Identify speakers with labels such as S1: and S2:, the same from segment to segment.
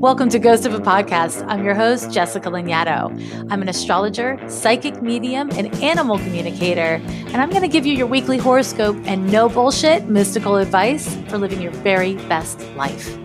S1: Welcome to Ghost of a Podcast. I'm your host, Jessica Lanyadoo. I'm an astrologer, psychic medium, and animal communicator, and I'm going to give you your weekly horoscope and no bullshit mystical advice for living your very best life.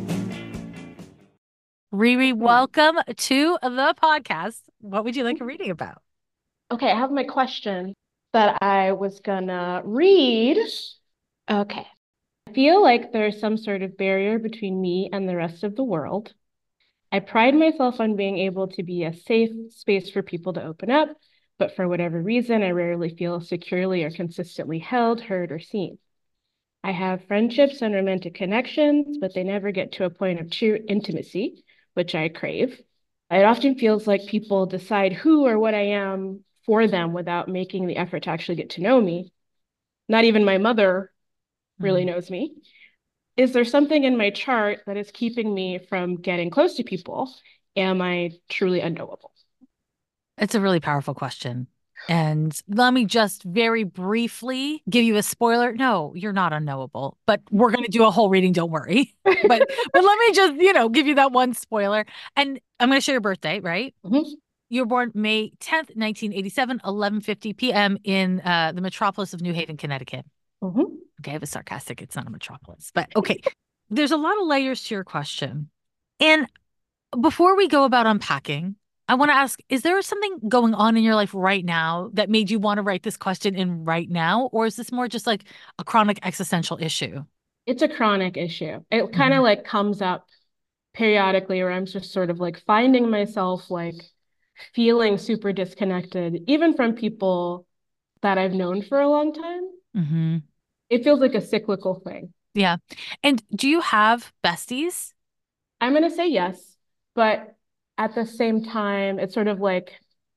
S1: Riri, welcome to the podcast. What would you like a reading about?
S2: Okay, I have my question that I was gonna read. Okay. I feel like there's some sort of barrier between me and the rest of the world. I pride myself on being able to be a safe space for people to open up, but for whatever reason, I rarely feel securely or consistently held, heard, or seen. I have friendships and romantic connections, but they never get to a point of true intimacy, which I crave. It often feels like people decide who or what I am for them without making the effort to actually get to know me. Not even my mother really knows me. Is there something in my chart that is keeping me from getting close to people? Am I truly unknowable?
S1: It's a really powerful question. And let me just very briefly give you a spoiler. No, you're not unknowable, but we're going to do a whole reading. Don't worry. But let me just, give you that one spoiler. And I'm going to share your birthday, right?
S2: Mhm.
S1: You were born May 10th, 1987, 11:50 p.m. in the metropolis of New Haven, Connecticut.
S2: Mhm.
S1: Okay, I was sarcastic. It's not a metropolis, but okay. There's a lot of layers to your question. And before we go about unpacking, I want to ask, is there something going on in your life right now that made you want to write this question in right now? Or is this more just like a chronic existential issue?
S2: It's a chronic issue. It kind
S1: Mhm.
S2: of like comes up periodically where I'm just sort of like finding myself like feeling super disconnected, even from people that I've known for a long time.
S1: Mhm.
S2: It feels like a cyclical thing.
S1: Yeah. And do you have besties?
S2: I'm going to say yes, but at the same time, it's sort of like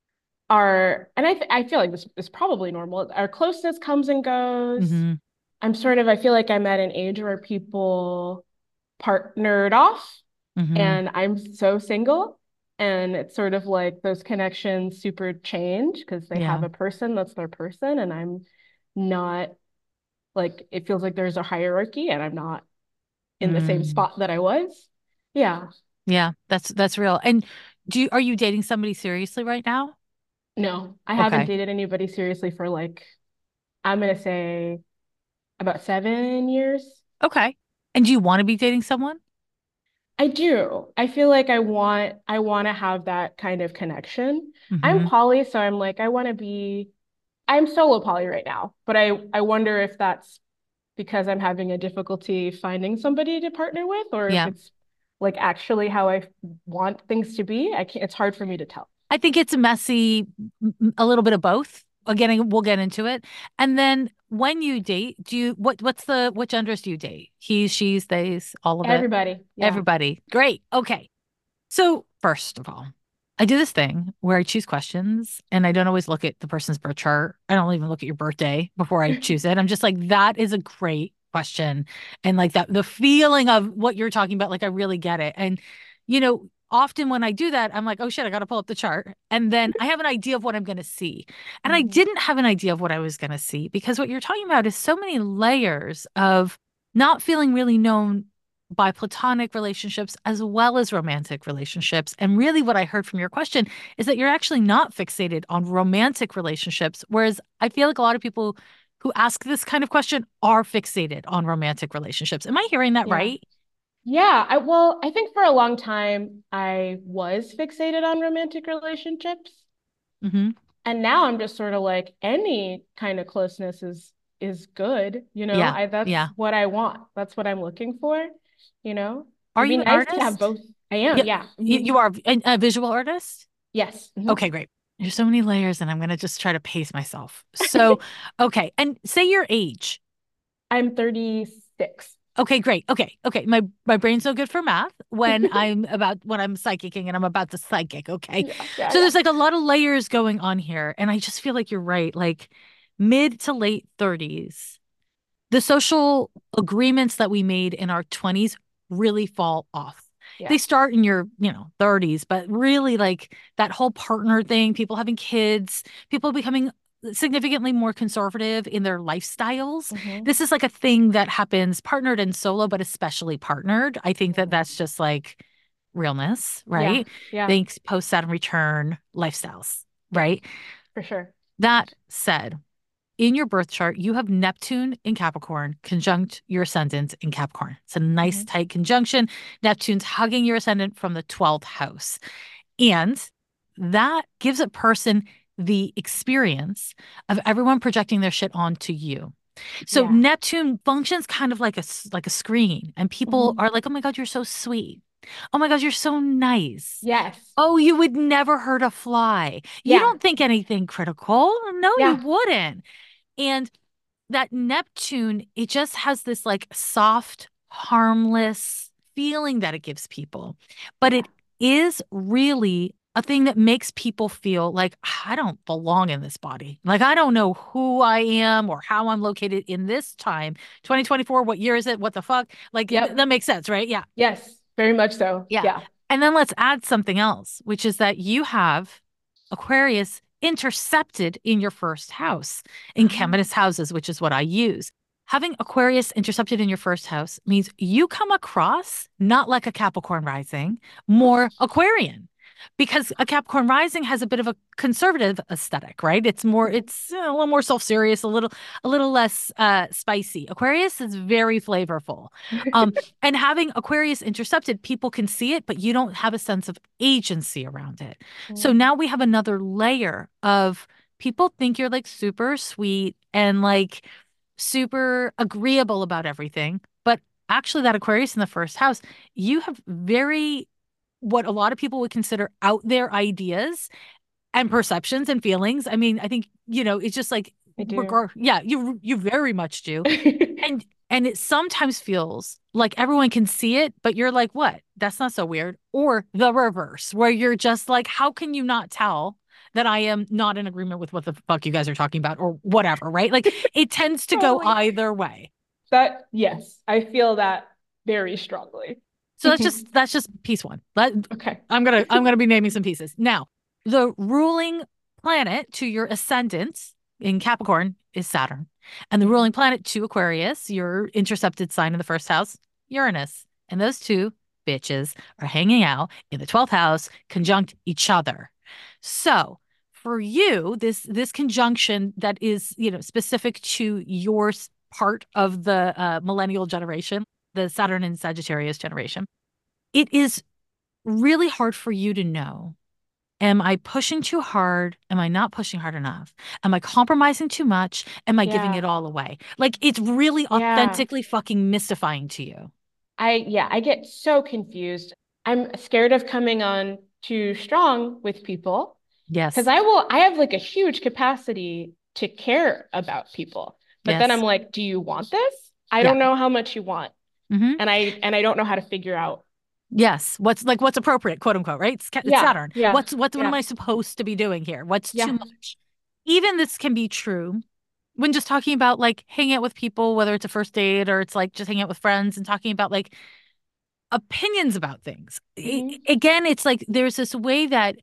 S2: I feel like this is probably normal. Our closeness comes and goes.
S1: Mhm.
S2: I feel like I'm at an age where people partnered off
S1: Mhm.
S2: and I'm so single. And it's sort of like those connections super change because they have
S1: Yeah.
S2: a person that's their person. And I'm not like, it feels like there's a hierarchy and I'm not in the same
S1: Mm.
S2: spot that I was. Yeah.
S1: Yeah, that's real. And are you dating somebody seriously right now?
S2: No, I haven't
S1: Okay.
S2: dated anybody seriously for like, I'm gonna say about 7 years.
S1: Okay. And do you want to be dating someone?
S2: I do. I feel like I want to have that kind of connection. I'm
S1: Hmm.
S2: poly, so I'm like I'm solo poly right now, but I wonder if that's because I'm having a difficulty finding somebody to partner with, or if
S1: Yeah.
S2: it's like actually how I want things to be. I can't, it's hard for me to tell.
S1: I think it's messy, a little bit of both. Again, we'll get into it. And then when you date, which genders do you date? He, she's, they's, all of it.
S2: Everybody, yeah.
S1: Everybody. Great. Okay. So first of all, I do this thing where I choose questions and I don't always look at the person's birth chart. I don't even look at your birthday before I choose it. I'm just like, that is a great question. And like that, the feeling of what you're talking about, like I really get it. And, often when I do that, I'm like, oh shit, I got to pull up the chart. And then I have an idea of what I'm going to see. And I
S2: Mhm.
S1: didn't have an idea of what I was going to see because what you're talking about is so many layers of not feeling really known by platonic relationships as well as romantic relationships. And really, what I heard from your question is that you're actually not fixated on romantic relationships, whereas I feel like a lot of people who ask this kind of question are fixated on romantic relationships. Am I hearing that
S2: Yeah.
S1: right?
S2: Yeah, I think for a long time I was fixated on romantic relationships.
S1: Hmm.
S2: And now I'm just sort of like any kind of closeness is good,
S1: Yeah.
S2: I that's
S1: Yeah.
S2: what I want. That's what I'm looking for, you know.
S1: Are
S2: It'd be
S1: you an
S2: nice to have
S1: artist?
S2: both. I am,
S1: Yeah.
S2: yeah.
S1: You are a visual artist?
S2: Yes.
S1: Okay, great. There's so many layers, and I'm going to just try to pace myself. So, okay. And say your age.
S2: I'm 36.
S1: Okay, great. Okay, okay. My brain's no good for math when I'm psychicking and I'm about to psychic. Okay,
S2: Yeah, yeah,
S1: so
S2: yeah.
S1: there's like a lot of layers going on here, and I just feel like you're right. Like mid to late 30s, the social agreements that we made in our 20s really fall off. They
S2: Yeah.
S1: start in your, 30s, but really like that whole partner thing, people having kids, people becoming significantly more conservative in their lifestyles.
S2: Hmm.
S1: This is like a thing that happens partnered and solo, but especially partnered. I think that that's just like realness,
S2: Yeah.
S1: right?
S2: Yeah.
S1: Think post Saturn return lifestyles,
S2: Yes,
S1: right?
S2: for sure.
S1: That said, in your birth chart, you have Neptune in Capricorn conjunct your ascendant in Capricorn. It's a nice
S2: Hmm.
S1: tight conjunction. Neptune's hugging your ascendant from the 12th house. And that gives a person the experience of everyone projecting their shit onto you. So
S2: Yeah.
S1: Neptune functions kind of like a screen, and people
S2: Hmm.
S1: are like, "Oh my God, you're so sweet. Oh my God, you're so nice.
S2: Yes.
S1: Oh, you would never hurt a fly. You
S2: Yeah.
S1: don't think anything critical. No, you
S2: Yeah.
S1: wouldn't." And that Neptune, it just has this like soft, harmless feeling that it gives people. But
S2: Yeah.
S1: it is really a thing that makes people feel like I don't belong in this body. Like I don't know who I am or how I'm located in this time. 2024, what year is it? What the fuck? Like
S2: Yep.
S1: that makes sense, right? Yeah.
S2: Yes. Very much so.
S1: Yeah.
S2: Yeah.
S1: And then let's add something else, which is that you have Aquarius intercepted in your first house in
S2: Oh.
S1: Caminus houses, which is what I use. Having Aquarius intercepted in your first house means you come across not like a Capricorn rising, more Aquarian. Because a Capricorn rising has a bit of a conservative aesthetic, right? It's a little more self-serious, a little less spicy. Aquarius is very flavorful. And having Aquarius intercepted, people can see it, but you don't have a sense of agency around it. So
S2: Mm.
S1: now we have another layer of people think you're like super sweet and like super agreeable about everything. But actually, that Aquarius in the first house, you have very, what a lot of people would consider out there ideas and perceptions and feelings. I mean, I think, it's just like,
S2: I do.
S1: yeah, you very much do. And it sometimes feels like everyone can see it, but you're like, what? That's not so weird. Or the reverse, where you're just like, how can you not tell that I am not in agreement with what the fuck you guys are talking about or whatever, right? Like it tends to go
S2: Totally.
S1: either way.
S2: That, yes, I feel that very strongly.
S1: So that's just piece one.
S2: Okay.
S1: I'm gonna be naming some pieces. Now, the ruling planet to your ascendant in Capricorn is Saturn. And the ruling planet to Aquarius, your intercepted sign in the first house, Uranus. And those two bitches are hanging out in the 12th house, conjunct each other. So for you, this conjunction that is, specific to your part of the millennial generation, the Saturn and Sagittarius generation, it is really hard for you to know. Am I pushing too hard? Am I not pushing hard enough? Am I compromising too much? Am I giving
S2: Yeah.
S1: it all away? Like it's really
S2: Yeah.
S1: authentically fucking mystifying to you.
S2: I get so confused. I'm scared of coming on too strong with people because
S1: Yes.
S2: I have like a huge capacity to care about people. But then I'm
S1: Yes.
S2: like, do you want this? I
S1: Yeah.
S2: don't know how much you want.
S1: Hmm.
S2: And I don't know how to figure out.
S1: Yes. What's appropriate, quote unquote, right? It's
S2: Yeah.
S1: Saturn.
S2: Yeah.
S1: What am
S2: Yeah.
S1: I supposed to be doing here? What's too
S2: Yeah.
S1: much? Even this can be true when just talking about like hanging out with people, whether it's a first date or it's like just hanging out with friends and talking about like opinions about things.
S2: Hmm.
S1: Again, it's like there's this way that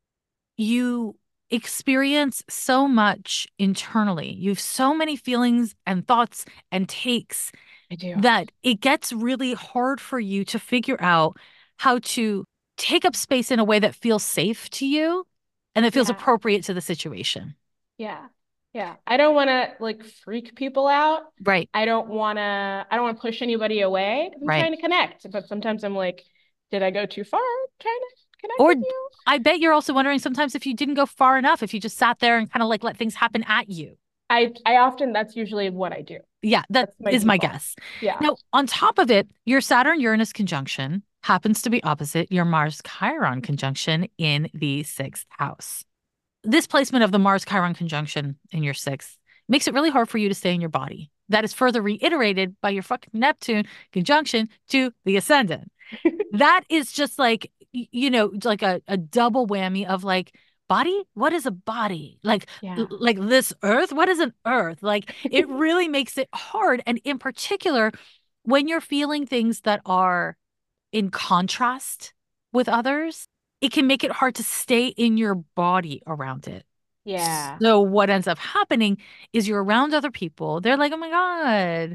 S1: you experience so much internally. You have so many feelings and thoughts and takes
S2: I do.
S1: that it gets really hard for you to figure out how to take up space in a way that feels safe to you and that feels
S2: Yeah.
S1: appropriate to the situation.
S2: Yeah. Yeah. I don't want to like freak people out.
S1: Right,
S2: I don't want to push anybody away. I'm
S1: right.
S2: trying to connect, but sometimes I'm like, did I go too far trying to connect
S1: Or
S2: with you?
S1: I bet you're also wondering sometimes if you didn't go far enough, if you just sat there and kind of like let things happen at you.
S2: I often that's usually what I do.
S1: Yeah, that
S2: That's my
S1: is my
S2: default.
S1: guess.
S2: Yeah.
S1: Now, on top of it, your Saturn Uranus conjunction happens to be opposite your Mars Chiron conjunction in the sixth house. This placement of the Mars Chiron conjunction in your sixth makes it really hard for you to stay in your body. That is further reiterated by your fucking Neptune conjunction to the ascendant. That is just like, like a double whammy of like, body? What is a body? Like,
S2: Yeah.
S1: like this earth? What is an earth? Like, it really makes it hard. And in particular, when you're feeling things that are in contrast with others, it can make it hard to stay in your body around it.
S2: Yeah.
S1: So what ends up happening is you're around other people. They're like, oh my God.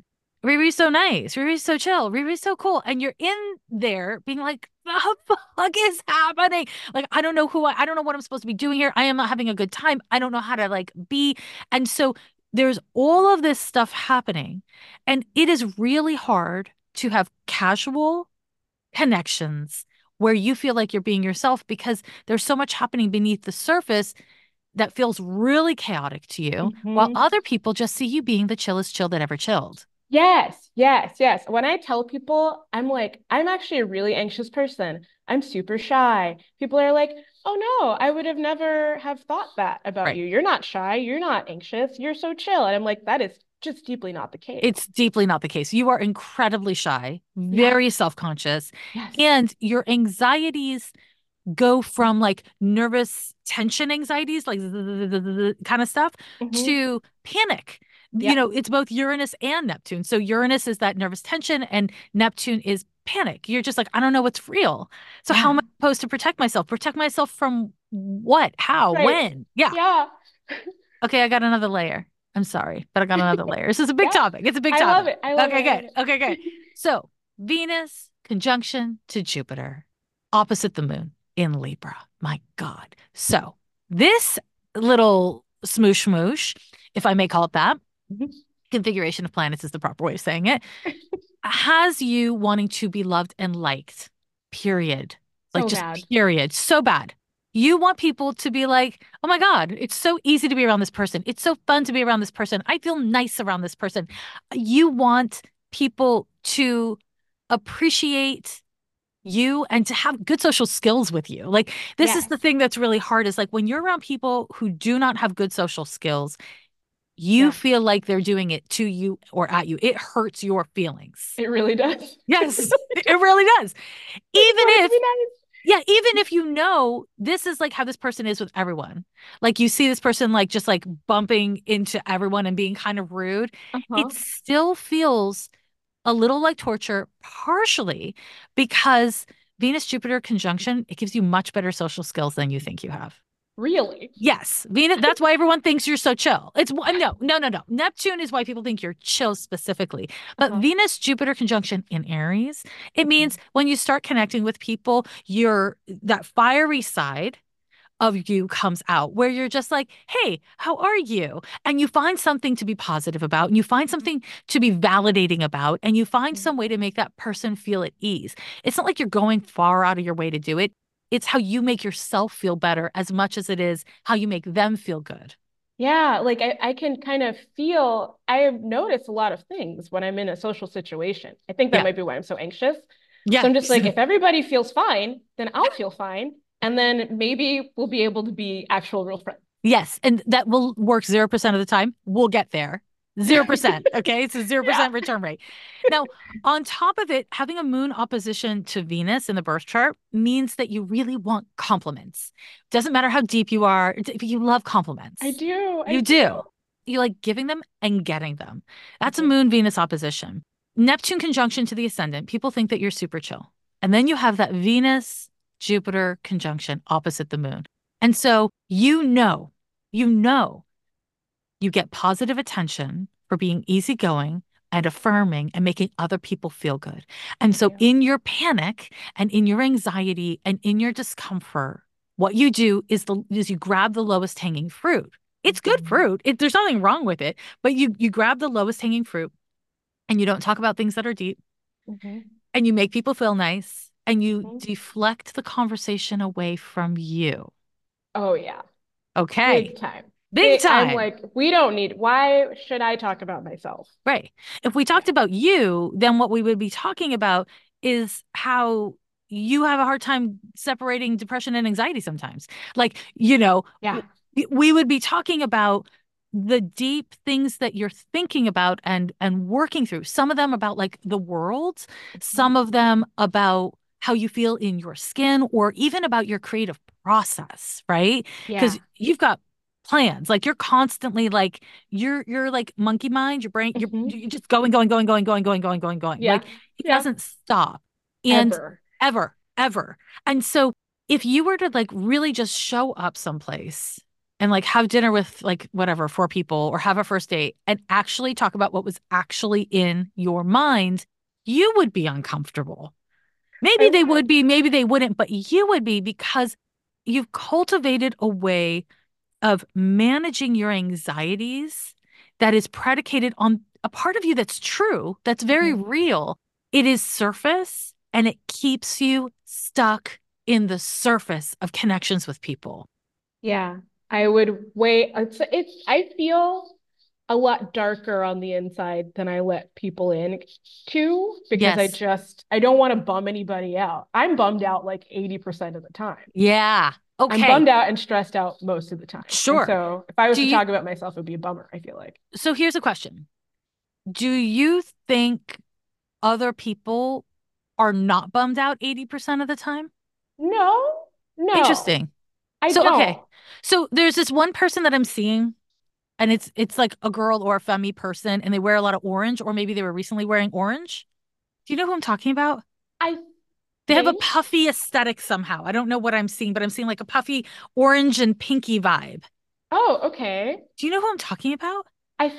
S1: Riri's so nice. Riri's so chill. Riri's so cool. And you're in there being like, the fuck is happening? Like, I don't know what I'm supposed to be doing here. I am not having a good time. I don't know how to like be. And so there's all of this stuff happening. And it is really hard to have casual connections where you feel like you're being yourself because there's so much happening beneath the surface that feels really chaotic to you, while
S2: Hmm.
S1: other people just see you being the chillest chill that ever chilled.
S2: Yes, yes, yes. When I tell people, I'm like, I'm actually a really anxious person. I'm super shy. People are like, oh no, I would have never have thought that about
S1: Right.
S2: you. You're not shy. You're not anxious. You're so chill. And I'm like, that is just deeply not the case.
S1: It's deeply not the case. You are incredibly shy,
S2: Yes,
S1: very self-conscious,
S2: yes.
S1: and your anxieties go from like nervous tension anxieties, like kind of stuff,
S2: Hmm.
S1: to panic.
S2: Yeah.
S1: It's both Uranus and Neptune. So Uranus is that nervous tension, and Neptune is panic. You're just like, I don't know what's real. So how am
S2: Yeah.
S1: I supposed to protect myself? Protect myself from what? How?
S2: Right.
S1: When? Yeah.
S2: Yeah.
S1: Okay, I got another layer. I'm sorry, but I got another layer. This is a big
S2: Yeah.
S1: topic. It's a big
S2: I love
S1: topic.
S2: it. I love it.
S1: Okay,
S2: I love
S1: good.
S2: it.
S1: Okay, good. So Venus conjunction to Jupiter, opposite the moon in Libra. My God. So this little smoosh smoosh, if I may call it that,
S2: Mhm.
S1: configuration of planets is the proper way of saying it, has you wanting to be loved and liked, period. Like
S2: So
S1: just
S2: bad.
S1: period. So bad. You want people to be like, oh my God, it's so easy to be around this person. It's so fun to be around this person. I feel nice around this person. You want people to appreciate you and to have good social skills with you. Like, this is
S2: Yes.
S1: the thing that's really hard is like when you're around people who do not have good social skills, you
S2: Yeah.
S1: feel like they're doing it to you or at you. It hurts your feelings.
S2: It really does. It
S1: Yes,
S2: really
S1: it
S2: does.
S1: really does.
S2: I just
S1: Even
S2: want it to
S1: if,
S2: be nice.
S1: yeah, even if you know this is like how this person is with everyone. Like you see this person like just like bumping into everyone and being kind of rude, it
S2: Uh-huh.
S1: still feels a little like torture, partially because Venus Jupiter conjunction, it gives you much better social skills than you think you have.
S2: Really?
S1: Yes, Venus. That's why everyone thinks you're so chill. It's no, no, no, no. Neptune is why people think you're chill specifically. But
S2: Uh-huh.
S1: Venus Jupiter conjunction in Aries, it means
S2: Mhm.
S1: when you start connecting with people, your that fiery side of you comes out where you're just like, hey, how are you? And you find something to be positive about, and you find something to be validating about, and you find
S2: Mhm.
S1: some way to make that person feel at ease. It's not like you're going far out of your way to do it. It's how you make yourself feel better as much as it is how you make them feel good.
S2: Yeah, like I can kind of feel, I have noticed a lot of things when I'm in a social situation. I think that
S1: Yeah.
S2: might be why I'm so anxious. So I'm just
S1: Yes.
S2: like, if everybody feels fine, then I'll feel fine. And then maybe we'll be able to be actual real friends.
S1: Yes. And that will work 0% of the time. We'll get there. 0%. Okay. It's a
S2: Yeah.
S1: 0% return rate. Now, on top of it, having a moon opposition to Venus in the birth chart means that you really want compliments. Doesn't matter how deep you are, you love
S2: I
S1: compliments.
S2: do. I
S1: You
S2: do.
S1: do. You like giving them and getting them. That's a
S2: Mhm.
S1: moon Venus opposition. Neptune conjunction to the ascendant. People think that you're super chill. And then you have that Venus Jupiter conjunction opposite the moon. And so you know, you get positive attention for being easygoing and affirming and making other people feel good. And
S2: I
S1: so,
S2: do.
S1: in your panic and in your anxiety and in your discomfort, what you do is you grab the lowest hanging fruit. It's good
S2: Mhm.
S1: fruit. There's nothing wrong with it, but you grab the lowest hanging fruit and you don't talk about things that are deep
S2: Mhm.
S1: and you make people feel nice and you
S2: Mhm.
S1: deflect the conversation away from you.
S2: Oh yeah.
S1: Okay.
S2: Big time.
S1: Big
S2: Big, I'm
S1: time.
S2: like, we don't need, why should I talk about myself?
S1: Right. If we
S2: Yeah.
S1: talked about you, then what we would be talking about is how you have a hard time separating depression and anxiety sometimes. Like,
S2: Yeah.
S1: we would be talking about the deep things that you're thinking about and working through. Some of them about like the world,
S2: Mhm.
S1: some of them about how you feel in your skin or even about your creative process, right?
S2: Yeah.
S1: Because you've got plans. Like you're constantly like you're like monkey mind, your brain,
S2: Mhm.
S1: you're just going, going, going, going, going, going, going, going, going.
S2: Yeah.
S1: Like it
S2: Yeah.
S1: doesn't stop. And
S2: Ever.
S1: ever, ever. And so if you were to like really just show up someplace and like have dinner with like whatever, 4 people or have a first date and actually talk about what was actually in your mind, you would be uncomfortable.
S2: I
S1: Maybe they
S2: would.
S1: would be, maybe they wouldn't, but you would be because you've cultivated a way of managing your anxieties that is predicated on a part of you that's true, that's very
S2: Mhm.
S1: real. It is surface and it keeps you stuck in the surface of connections with people.
S2: Yeah, I would wait. I feel a lot darker on the inside than I let people in to because
S1: Yes.
S2: I don't want to bum anybody out. I'm bummed out like 80% of the time.
S1: Yeah.
S2: I'm
S1: Okay.
S2: bummed out and stressed out most of the time. And
S1: Sure.
S2: so if I was
S1: Do
S2: to
S1: you,
S2: talk about myself, it would be a bummer, I feel like.
S1: so here's a question. Do you think other people are not bummed out 80% of the time?
S2: No, no,
S1: Interesting.
S2: I
S1: So, okay.
S2: don't.
S1: So there's this one person that I'm seeing, and it's like a girl or a femme person, and they wear a lot of orange, or maybe they were recently wearing orange. Do you know who I'm talking about?
S2: I
S1: They have a
S2: think,
S1: puffy aesthetic somehow. I don't know what I'm seeing, but I'm seeing like a puffy orange and pinky vibe.
S2: oh, okay.
S1: Do you know who I'm talking about?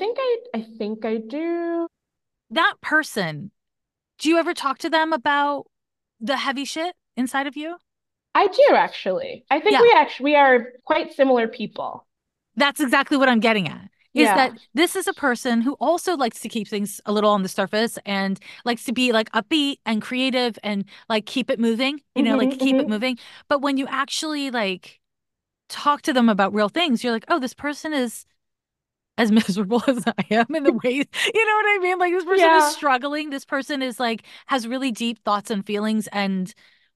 S2: I think I do.
S1: That person. Do you ever talk to them about the heavy shit inside of you?
S2: I do actually. I think
S1: Yeah.
S2: we are quite similar people.
S1: That's exactly what I'm getting at. Is
S2: Yeah.
S1: that this is a person who also likes to keep things a little on the surface and likes to be like upbeat and creative and like keep it moving, like keep it
S2: Hmm.
S1: moving. But when you actually like talk to them about real things, you're like, oh, this person is as miserable as I am in the ways, you know what I mean? Like this person is
S2: Yeah.
S1: struggling. This person is like has really deep thoughts and feelings and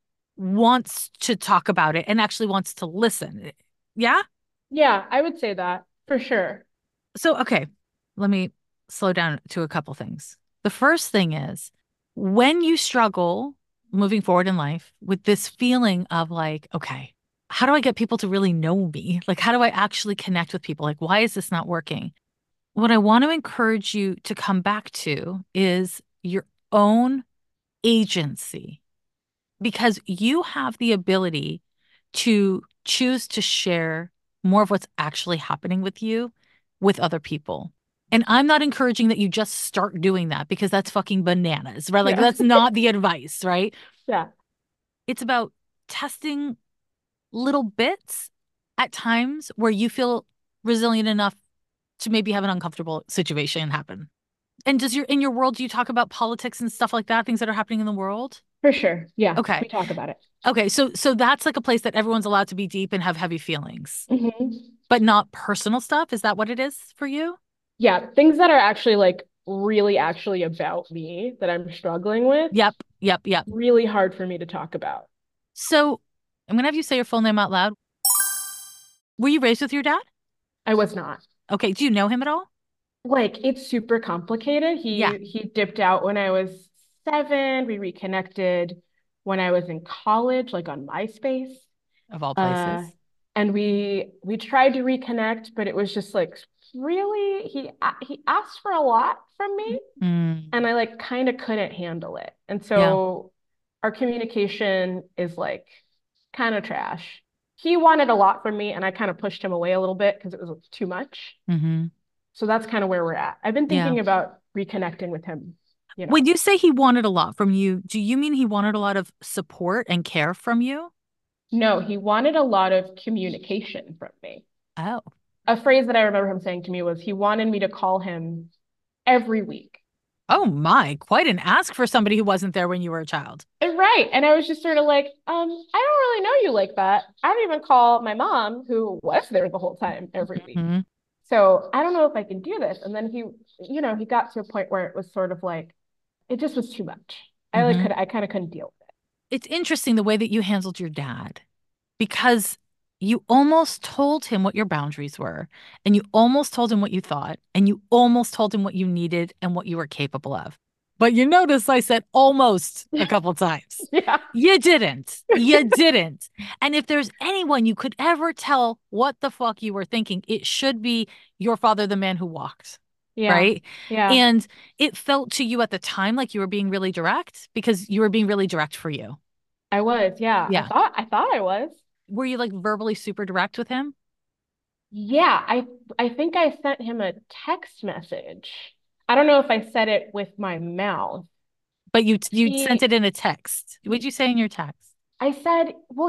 S1: wants to talk about it and actually wants to listen. Yeah?
S2: Yeah, I would say that for sure.
S1: So, okay, let me slow down to a couple things. The first thing is when you struggle moving forward in life with this feeling of like, okay, how do I get people to really know me? Like, how do I actually connect with people? Like, why is this not working? What I want to encourage you to come back to is your own agency because you have the ability to choose to share more of what's actually happening with you with other people. And I'm not encouraging that you just start doing that because that's fucking bananas, right? Like,
S2: Yeah.
S1: that's not the advice, right?
S2: Yeah.
S1: It's about testing little bits at times where you feel resilient enough to maybe have an uncomfortable situation happen. And in your world, do you talk about politics and stuff like that, things that are happening in the world?
S2: For sure. Yeah,
S1: Okay.
S2: we talk about it.
S1: Okay, so that's like a place that everyone's allowed to be deep and have heavy feelings,
S2: Hmm.
S1: but not personal stuff. Is that what it is for you?
S2: Yeah, things that are actually like really actually about me that I'm struggling with,
S1: Yep, yep, yep.
S2: really hard for me to talk about.
S1: So I'm gonna have you say your full name out loud. Were you raised with your dad?
S2: I was not.
S1: Okay, do you know him at all?
S2: Like it's super complicated.
S1: Yeah,
S2: He dipped out when I was 7. We reconnected when I was in college, like on MySpace.
S1: of all
S2: Uh,
S1: places.
S2: and we tried to reconnect, but it was just like really he asked for a lot from me,
S1: Mm,
S2: and I like kind of couldn't handle it. And
S1: yeah.
S2: so our communication is like kind of trash. He wanted a lot from me, and I kind of pushed him away a little bit because it was too much.
S1: Hmm.
S2: So that's kind of where we're at. I've been
S1: Yeah.
S2: thinking about reconnecting with him, you
S1: When
S2: know.
S1: you say he wanted a lot from you, do you mean he wanted a lot of support and care from you?
S2: No, he wanted a lot of communication from me.
S1: Oh.
S2: A phrase that I remember him saying to me was he wanted me to call him every week.
S1: Oh my, quite an ask for somebody who wasn't there when you were a child.
S2: And right. And I was just sort of like, I don't really know you like that. I don't even call my mom, who was there the whole time every week.
S1: Hmm.
S2: So I don't know if I can do this. And then he got to a point where it was sort of like, it just was too much.
S1: Hmm.
S2: I kind of couldn't deal with
S1: It's interesting the way that you handled your dad because you almost told him what your boundaries were, and you almost told him what you thought, and you almost told him what you needed and what you were capable of. But you notice I said almost a
S2: it.
S1: couple times.
S2: Yeah.
S1: You didn't. You didn't. And if there's anyone you could ever tell what the fuck you were thinking, it should be your father, the man who walked.
S2: Yeah.
S1: Right.
S2: Yeah.
S1: And it felt to you at the time like you were being really direct because you were being really direct for you.
S2: I was. Yeah.
S1: Yeah.
S2: I thought I was.
S1: Were you like verbally super direct with him?
S2: Yeah, I think I sent him a text message. I don't know if I said it with my mouth.
S1: But you sent
S2: He
S1: it in a text. What'd you say in your text?
S2: I said, well,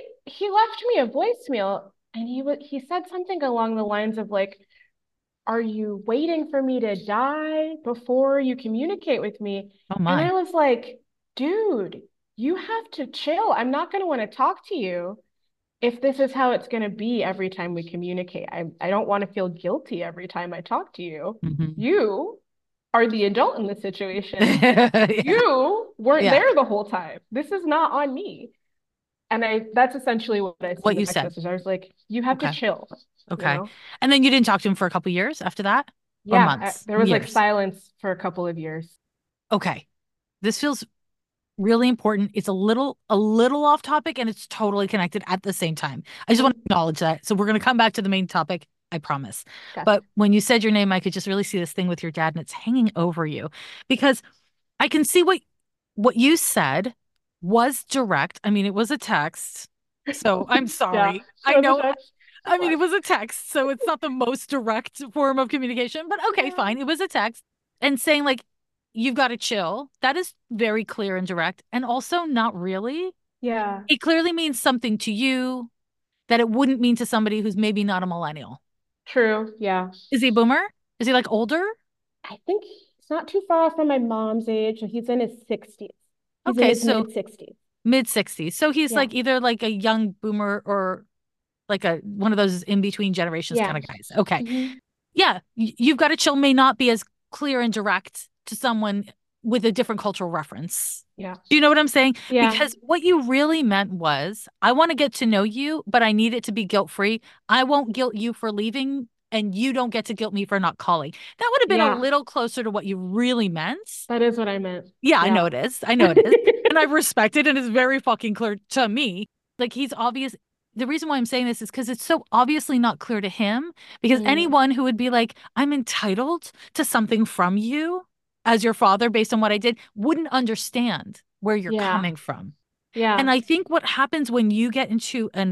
S2: he left me a voicemail and he said something along the lines of like, are you waiting for me to die before you communicate with me?
S1: Oh
S2: And
S1: my.
S2: I was like, dude, you have to chill. I'm not going to want to talk to you if this is how it's going to be every time we communicate. I don't want to feel guilty every time I talk to you.
S1: Hmm.
S2: You are the adult in the situation.
S1: Yeah.
S2: You weren't
S1: Yeah.
S2: there the whole time. This is not on me. And that's essentially what I said in
S1: What
S2: the
S1: you
S2: text
S1: said.
S2: message. I was like, you have to
S1: Okay.
S2: chill, you
S1: Okay.
S2: know?
S1: And then you didn't talk to him for a couple years after that? Or
S2: Yeah,
S1: months?
S2: there was like
S1: Years?
S2: silence for a couple of years.
S1: Okay. This feels really important. It's a little off topic and it's totally connected at the same time. I just want to
S2: Mhm.
S1: acknowledge that. So we're going to come back to the main topic, I promise.
S2: Gotcha.
S1: But when you said your name, I could just really see this thing with your dad and it's hanging over you because I can see what you said was direct. I mean, it was a text. So I'm
S2: Yeah,
S1: sorry.
S2: it
S1: I
S2: was a
S1: know.
S2: text. It
S1: I mean,
S2: was.
S1: it was a text, so it's not the most direct form of communication, but okay,
S2: Yeah.
S1: fine. It was a text and saying like you've got to chill. That is very clear and direct and also not really.
S2: Yeah.
S1: It clearly means something to you that it wouldn't mean to somebody who's maybe not a millennial.
S2: True. Yeah.
S1: Is he a boomer? Is he like older?
S2: I think he's not too far off from my mom's age. He's in his 60s. He's in
S1: Okay,
S2: his
S1: so
S2: mid 60s.
S1: mid 60s. So he's
S2: Yeah.
S1: like either like a young boomer or like a one of those in between generations
S2: Yeah.
S1: kind of guys. Okay.
S2: Hmm.
S1: Yeah, you've got to chill may not be as clear and direct to someone with a different cultural reference.
S2: Yeah.
S1: Do you know what I'm saying?
S2: Yeah.
S1: Because what you really meant was, I want to get to know you, but I need it to be guilt free. I won't guilt you for leaving, and you don't get to guilt me for not calling. That would have been a
S2: Yeah.
S1: little closer to what you really meant.
S2: That is what I meant.
S1: Yeah, I know
S2: Yeah.
S1: it is. I know it is. And I respect it, and it's very fucking clear to me. Like he's obvious. The reason why I'm saying this is because it's so obviously not clear to him. Because
S2: Mm.
S1: anyone who would be like, I'm entitled to something from you as your father based on what I did wouldn't understand where you're
S2: Yeah.
S1: coming from. And
S2: Yeah.
S1: I think what happens when you get into an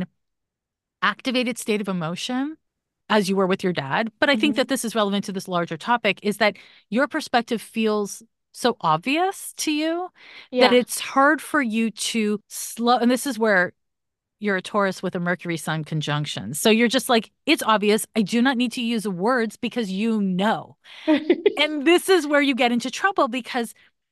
S1: activated state of emotion, as you were with your dad, but I think that
S2: Hmm.
S1: this is relevant to this larger topic, is that your perspective feels so obvious to you that
S2: Yeah.
S1: it's hard for you to slow. And this is where you're a Taurus with a Mercury Sun conjunction. So you're just like, it's obvious. I do not need to use words because you know. And this is where you get into trouble because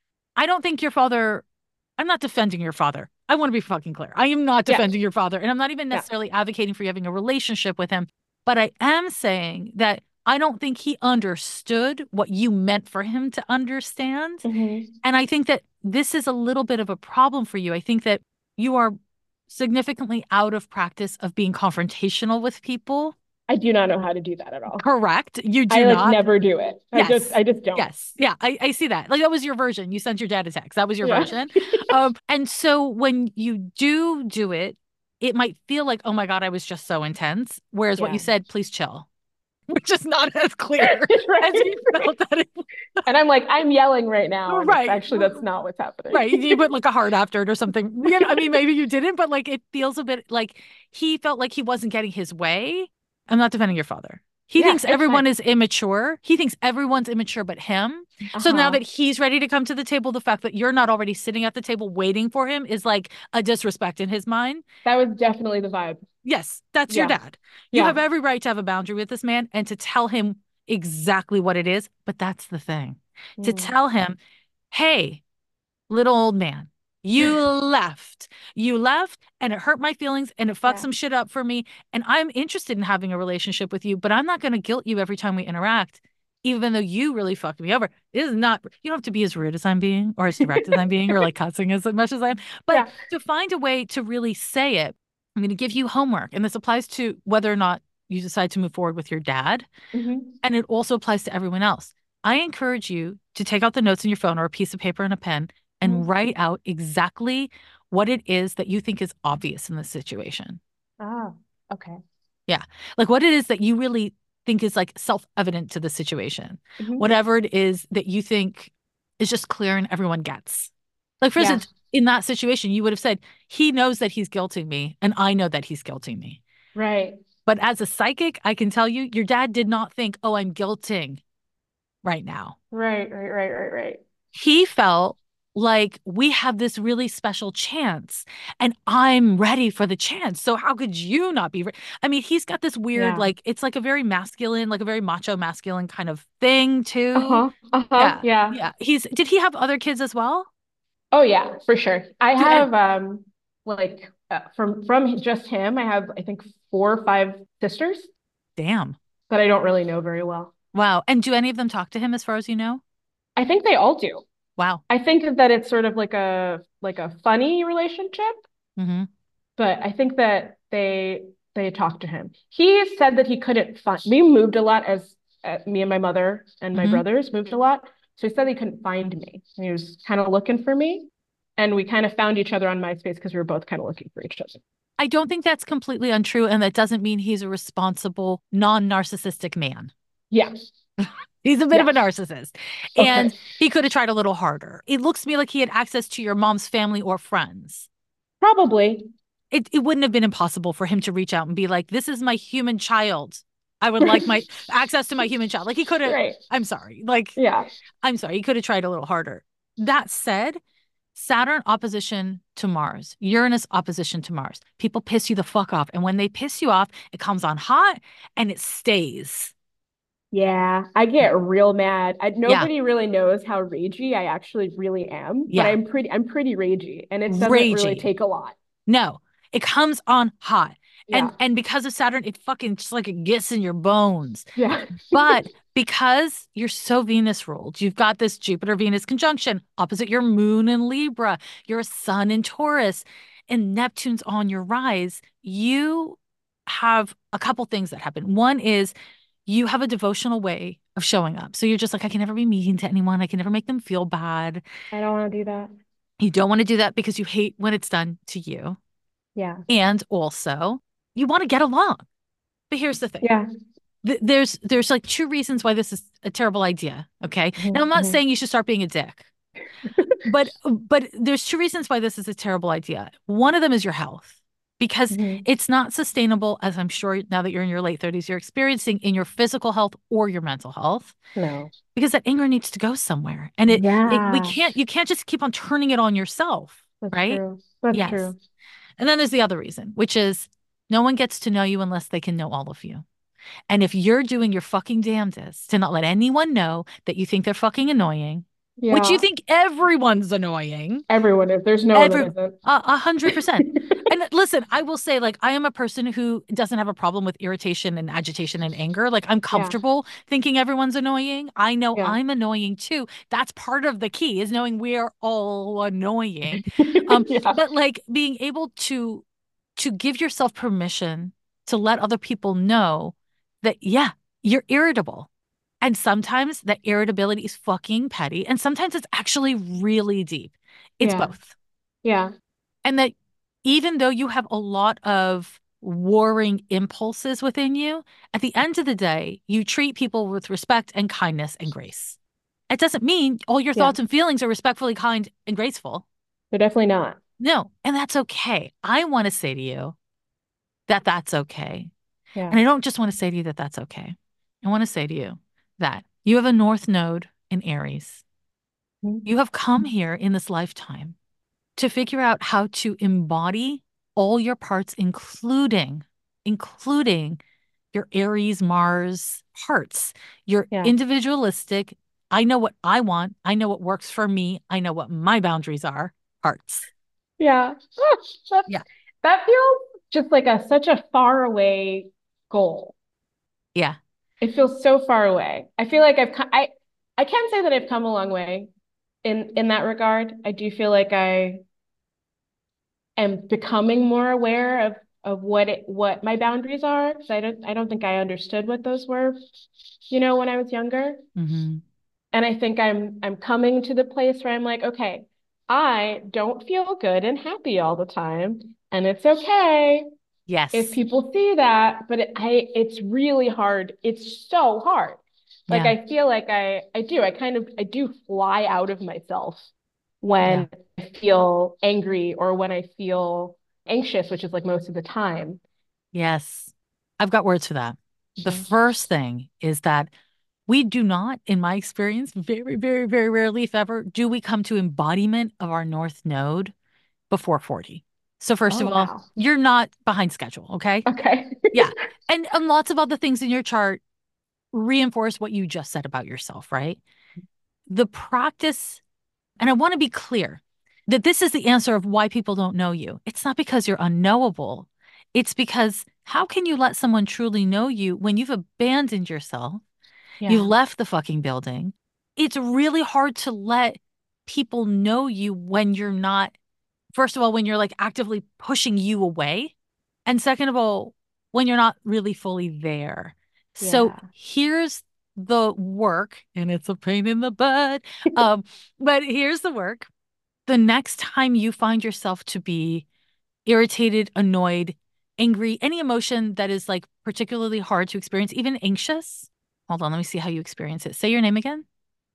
S1: I don't think your father, I'm not defending your father. I want to be fucking clear. I am not
S2: Yeah.
S1: defending your father. And I'm not even
S2: Yeah.
S1: necessarily advocating for you having a relationship with him. But I am saying that I don't think he understood what you meant for him to understand.
S2: Hmm.
S1: And I think that this is a little bit of a problem for you. I think that you are significantly out of practice of being confrontational with people.
S2: I do not know how to do that at all.
S1: Correct. You
S2: I
S1: do
S2: like
S1: not.
S2: never do it.
S1: Yes.
S2: I just don't.
S1: Yes. Yeah. I see that. Like that was your version. You sent your dad a text. That was your
S2: Yeah.
S1: version. And so when you do it, it might feel like, oh my God, I was just so intense. Whereas what you
S2: Yeah.
S1: said, please chill, which is not as clear
S2: Right.
S1: as you felt that it
S2: And I'm like, I'm yelling right now. And it's
S1: right.
S2: actually, that's not what's happening.
S1: Right. You put like a heart after it or something. Yeah, I mean, maybe you didn't, but like it feels a bit like he felt like he wasn't getting his way. I'm not defending your father. He
S2: Yeah,
S1: thinks
S2: it's
S1: everyone
S2: fine.
S1: is immature. He thinks everyone's immature but him. So now
S2: Uh-huh.
S1: that he's ready to come to the table, the fact that you're not already sitting at the table waiting for him is like a disrespect in his mind.
S2: That was definitely the vibe.
S1: Yes, that's your
S2: Yeah.
S1: dad. You
S2: Yeah.
S1: have every right to have a boundary with this man and to tell him exactly what it is. But that's the thing to
S2: Mm.
S1: tell him, hey, little old man. You left. You left and it hurt my feelings and it fucked
S2: Yeah.
S1: some shit up for me. And I'm interested in having a relationship with you, but I'm not going to guilt you every time we interact, even though you really fucked me over. This is not, you don't have to be as rude as I'm being or as direct as I'm being or like cussing as much as I am. But
S2: Yeah.
S1: to find a way to really say it, I'm going to give you homework. And this applies to whether or not you decide to move forward with your dad.
S2: Hmm.
S1: And it also applies to everyone else. I encourage you to take out the notes in your phone or a piece of paper and a pen and
S2: Hmm.
S1: write out exactly what it is that you think is obvious in this situation.
S2: Ah, okay.
S1: Yeah. Like what it is that you really think is like self-evident to the situation.
S2: Hmm.
S1: Whatever it is that you think is just clear and everyone gets. Like, for
S2: Yeah.
S1: instance, in that situation, you would have said, he knows that he's guilting me, and I know that he's guilting me.
S2: Right.
S1: But as a psychic, I can tell you, your dad did not think, oh, I'm guilting right now.
S2: Right, right, right, right, right.
S1: He felt like we have this really special chance and I'm ready for the chance. So how could you not be? I mean, he's got this weird,
S2: Yeah.
S1: like, it's like a very masculine, like a very macho masculine kind of thing too.
S2: Uh-huh. Uh-huh.
S1: Yeah.
S2: Yeah.
S1: Yeah. Did he have other kids as well?
S2: Oh yeah, for sure. I
S1: Did, and
S2: have like from just him, I have I think 4 or 5 sisters
S1: damn.
S2: that I don't really know very well.
S1: Wow. And do any of them talk to him as far as you know?
S2: I think they all do.
S1: Wow.
S2: I think that it's sort of like a funny relationship,
S1: Hmm.
S2: but I think that they talk to him. He said that he couldn't find. We moved a lot as me and my mother and my
S1: Hmm.
S2: brothers moved a lot. So he said he couldn't find me. He was kind of looking for me, and we kind of found each other on MySpace because we were both kind of looking for each other.
S1: I don't think that's completely untrue. And that doesn't mean he's a responsible, non-narcissistic man.
S2: Yeah.
S1: He's a bit of
S2: Yeah.
S1: a narcissist.
S2: Okay.
S1: And he could have tried a little harder. It looks to me like he had access to your mom's family or friends.
S2: Probably.
S1: It wouldn't have been impossible for him to reach out and be like, this is my human child. I would like my access to my human child. Like he could have,
S2: Right.
S1: I'm sorry. Like,
S2: Yeah.
S1: I'm sorry. He could have tried a little harder. That said, Saturn opposition to Mars, Uranus opposition to Mars. People piss you the fuck off. And when they piss you off, it comes on hot and it stays.
S2: Yeah. I get real mad.
S1: Yeah.
S2: Nobody really knows how ragey I actually really am, but
S1: Yeah.
S2: I'm pretty ragey, and it doesn't really
S1: Ragey.
S2: take a lot.
S1: No, it comes on hot.
S2: Yeah.
S1: And because of Saturn, it fucking just like it gets in your bones.
S2: Yeah.
S1: But because you're so Venus ruled, you've got this Jupiter Venus conjunction opposite your moon in Libra, your sun in Taurus, and Neptune's on your rise. You have a couple things that happen. One is you have a devotional way of showing up. So you're just like, I can never be mean to anyone. I can never make them feel bad.
S2: I don't want to do that.
S1: You don't want to do that because you hate when it's done to you.
S2: Yeah.
S1: And also, you want to get along. But here's the thing.
S2: Yeah.
S1: There's like two reasons why this is a terrible idea. Okay. Now I'm not
S2: Mhm.
S1: saying you should start being a dick, but there's two reasons why this is a terrible idea. One of them is your health. Because
S2: Mhm.
S1: it's not sustainable, as I'm sure now that you're in your late 30s, you're experiencing in your physical health or your mental health,
S2: No.
S1: because that anger needs to go somewhere. And we
S2: Yeah.
S1: can't, you can't just keep on turning it on yourself,
S2: That's
S1: right?
S2: true. That's
S1: Yes.
S2: true.
S1: And then there's the other reason, which is no one gets to know you unless they can know all of you. And if you're doing your fucking damnedest to not let anyone know that you think they're fucking annoying, which you
S2: Yeah.
S1: think everyone's annoying,
S2: Everyone is. There's no one
S1: every
S2: that isn't.
S1: 100%. And listen, I will say, like, I am a person who doesn't have a problem with irritation and agitation and anger. Like, I'm
S2: Yeah.
S1: comfortable thinking everyone's annoying. I know
S2: Yeah.
S1: I'm annoying too. That's part of the key is knowing we are all annoying.
S2: Yeah.
S1: But like being able to give yourself permission to let other people know that, yeah, you're irritable. And sometimes that irritability is fucking petty. And sometimes it's actually really deep. It's
S2: Yeah.
S1: both.
S2: Yeah.
S1: And that even though you have a lot of warring impulses within you, at the end of the day, you treat people with respect and kindness and grace. It doesn't mean all your
S2: Yeah.
S1: thoughts and feelings are respectfully kind and graceful.
S2: They're definitely not.
S1: No, and that's okay. I want to say to you that that's okay.
S2: Yeah.
S1: And I don't just want to say to you that that's okay. I want to say to you that you have a North Node in Aries.
S2: Mhm.
S1: You have come here in this lifetime to figure out how to embody all your parts, including your Aries Mars parts, your
S2: Yeah.
S1: individualistic, I know what I want, I know what works for me, I know what my boundaries are, parts.
S2: Yeah. That's,
S1: Yeah.
S2: that feels just like such a far away goal.
S1: Yeah.
S2: It feels so far away. I feel like I can say that I've come a long way in that regard. I do feel like I am becoming more aware of what my boundaries are, because I don't think I understood what those were, when I was younger.
S1: Hmm.
S2: And I think I'm coming to the place where I'm like, okay, I don't feel good and happy all the time, and it's okay if
S1: Yes.
S2: people see that, but it's really hard. It's so hard. Like
S1: Yeah.
S2: I feel like I do fly out of myself
S1: Yeah.
S2: when I feel angry or when I feel anxious, which is like most of the time.
S1: Yes. I've got words for that. The
S2: Okay.
S1: first thing is that we do not, in my experience, very, very, very rarely, if ever, do we come to embodiment of our North Node before 40. So, first
S2: Oh,
S1: of all,
S2: wow.
S1: you're not behind schedule. Okay.
S2: Okay.
S1: Yeah. And lots of other things in your chart reinforce what you just said about yourself, right? The practice, and I want to be clear that this is the answer of why people don't know you. It's not because you're unknowable. It's because how can you let someone truly know you when you've abandoned yourself? You've
S2: Yeah.
S1: left the fucking building. It's really hard to let people know you when you're not, first of all, when you're like actively pushing you away. And second of all, when you're not really fully there. So
S2: Yeah.
S1: here's the work, and it's a pain in the butt. But here's the work. The next time you find yourself to be irritated, annoyed, angry, any emotion that is like particularly hard to experience, even anxious. Hold on, let me see how you experience it. Say your name again.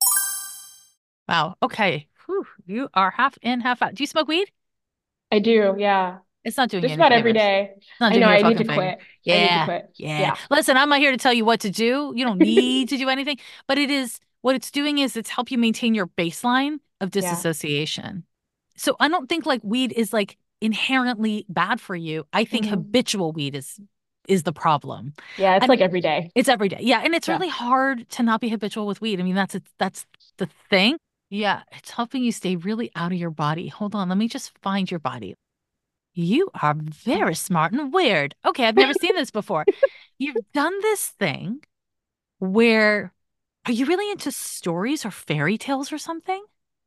S1: Wow. Okay. Whew, you are half in, half out. Do you smoke weed?
S2: I do. Yeah.
S1: It's not doing you
S2: Just
S1: any
S2: about every
S1: favors.
S2: day.
S1: It's not
S2: I
S1: doing
S2: know
S1: you a
S2: I need
S1: fucking
S2: to
S1: favor.
S2: quit. I need to
S1: Yeah.
S2: quit.
S1: Yeah.
S2: Yeah.
S1: Listen, I'm not here to tell you what to do. You don't need to do anything, but it is what it's doing is it's help you maintain your baseline of
S2: Yeah.
S1: disassociation. So I don't think like weed is like inherently bad for you. I think
S2: Mhm.
S1: habitual weed is the problem.
S2: Yeah, it's
S1: And
S2: like every day.
S1: it's every day. Yeah, and it's
S2: Yeah.
S1: really hard to not be habitual with weed. I mean, that's the thing. Yeah, it's helping you stay really out of your body. Hold on, let me just find your body. You are very smart and weird. Okay, I've never seen this before. You've done this thing where are you really into stories or fairy tales or something?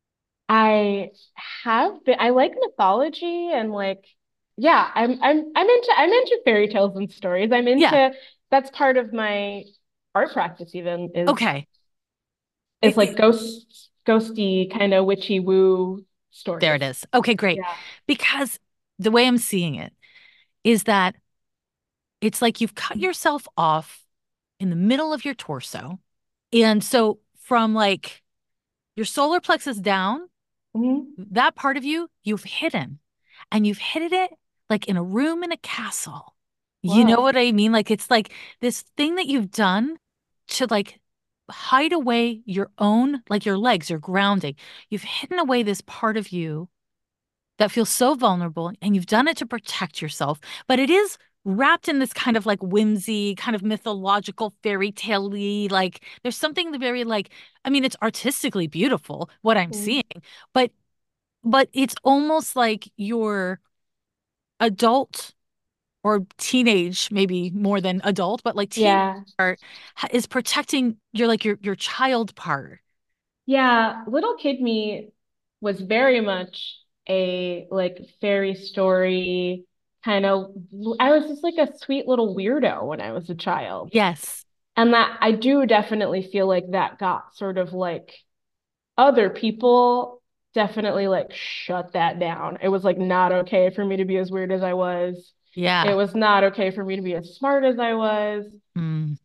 S2: I I like mythology and like yeah, I'm into fairy tales and stories. I'm
S1: Yeah.
S2: into that's part of my art practice even
S1: Okay.
S2: is like ghosty kind of witchy woo
S1: There it
S2: stories.
S1: is. Okay, great.
S2: Yeah.
S1: Because the way I'm seeing it is that it's like you've cut yourself off in the middle of your torso. And so from like your solar plexus down,
S2: Mhm.
S1: that part of you, you've hidden. And you've hidden it like in a room in a castle. You know
S2: Whoa.
S1: what I mean? Like it's like this thing that you've done to like hide away your own, like your legs, your grounding. You've hidden away this part of you that feels so vulnerable, and you've done it to protect yourself, but it is wrapped in this kind of like whimsy, kind of mythological fairy tale-y, like there's something very like, I mean, it's artistically beautiful, what I'm
S2: Mhm.
S1: seeing, but it's almost like your adult or teenage, maybe more than adult, but like teen
S2: Yeah.
S1: part is protecting your like your child part.
S2: Yeah, little kid me was very much a like fairy story kind of I was just like a sweet little weirdo when I was a child.
S1: Yes.
S2: And that I do definitely feel like that got sort of like other people definitely like shut that down. It was like not okay for me to be as weird as I was. It
S1: Yeah.
S2: was not okay for me to be as smart as I was.
S1: Mm.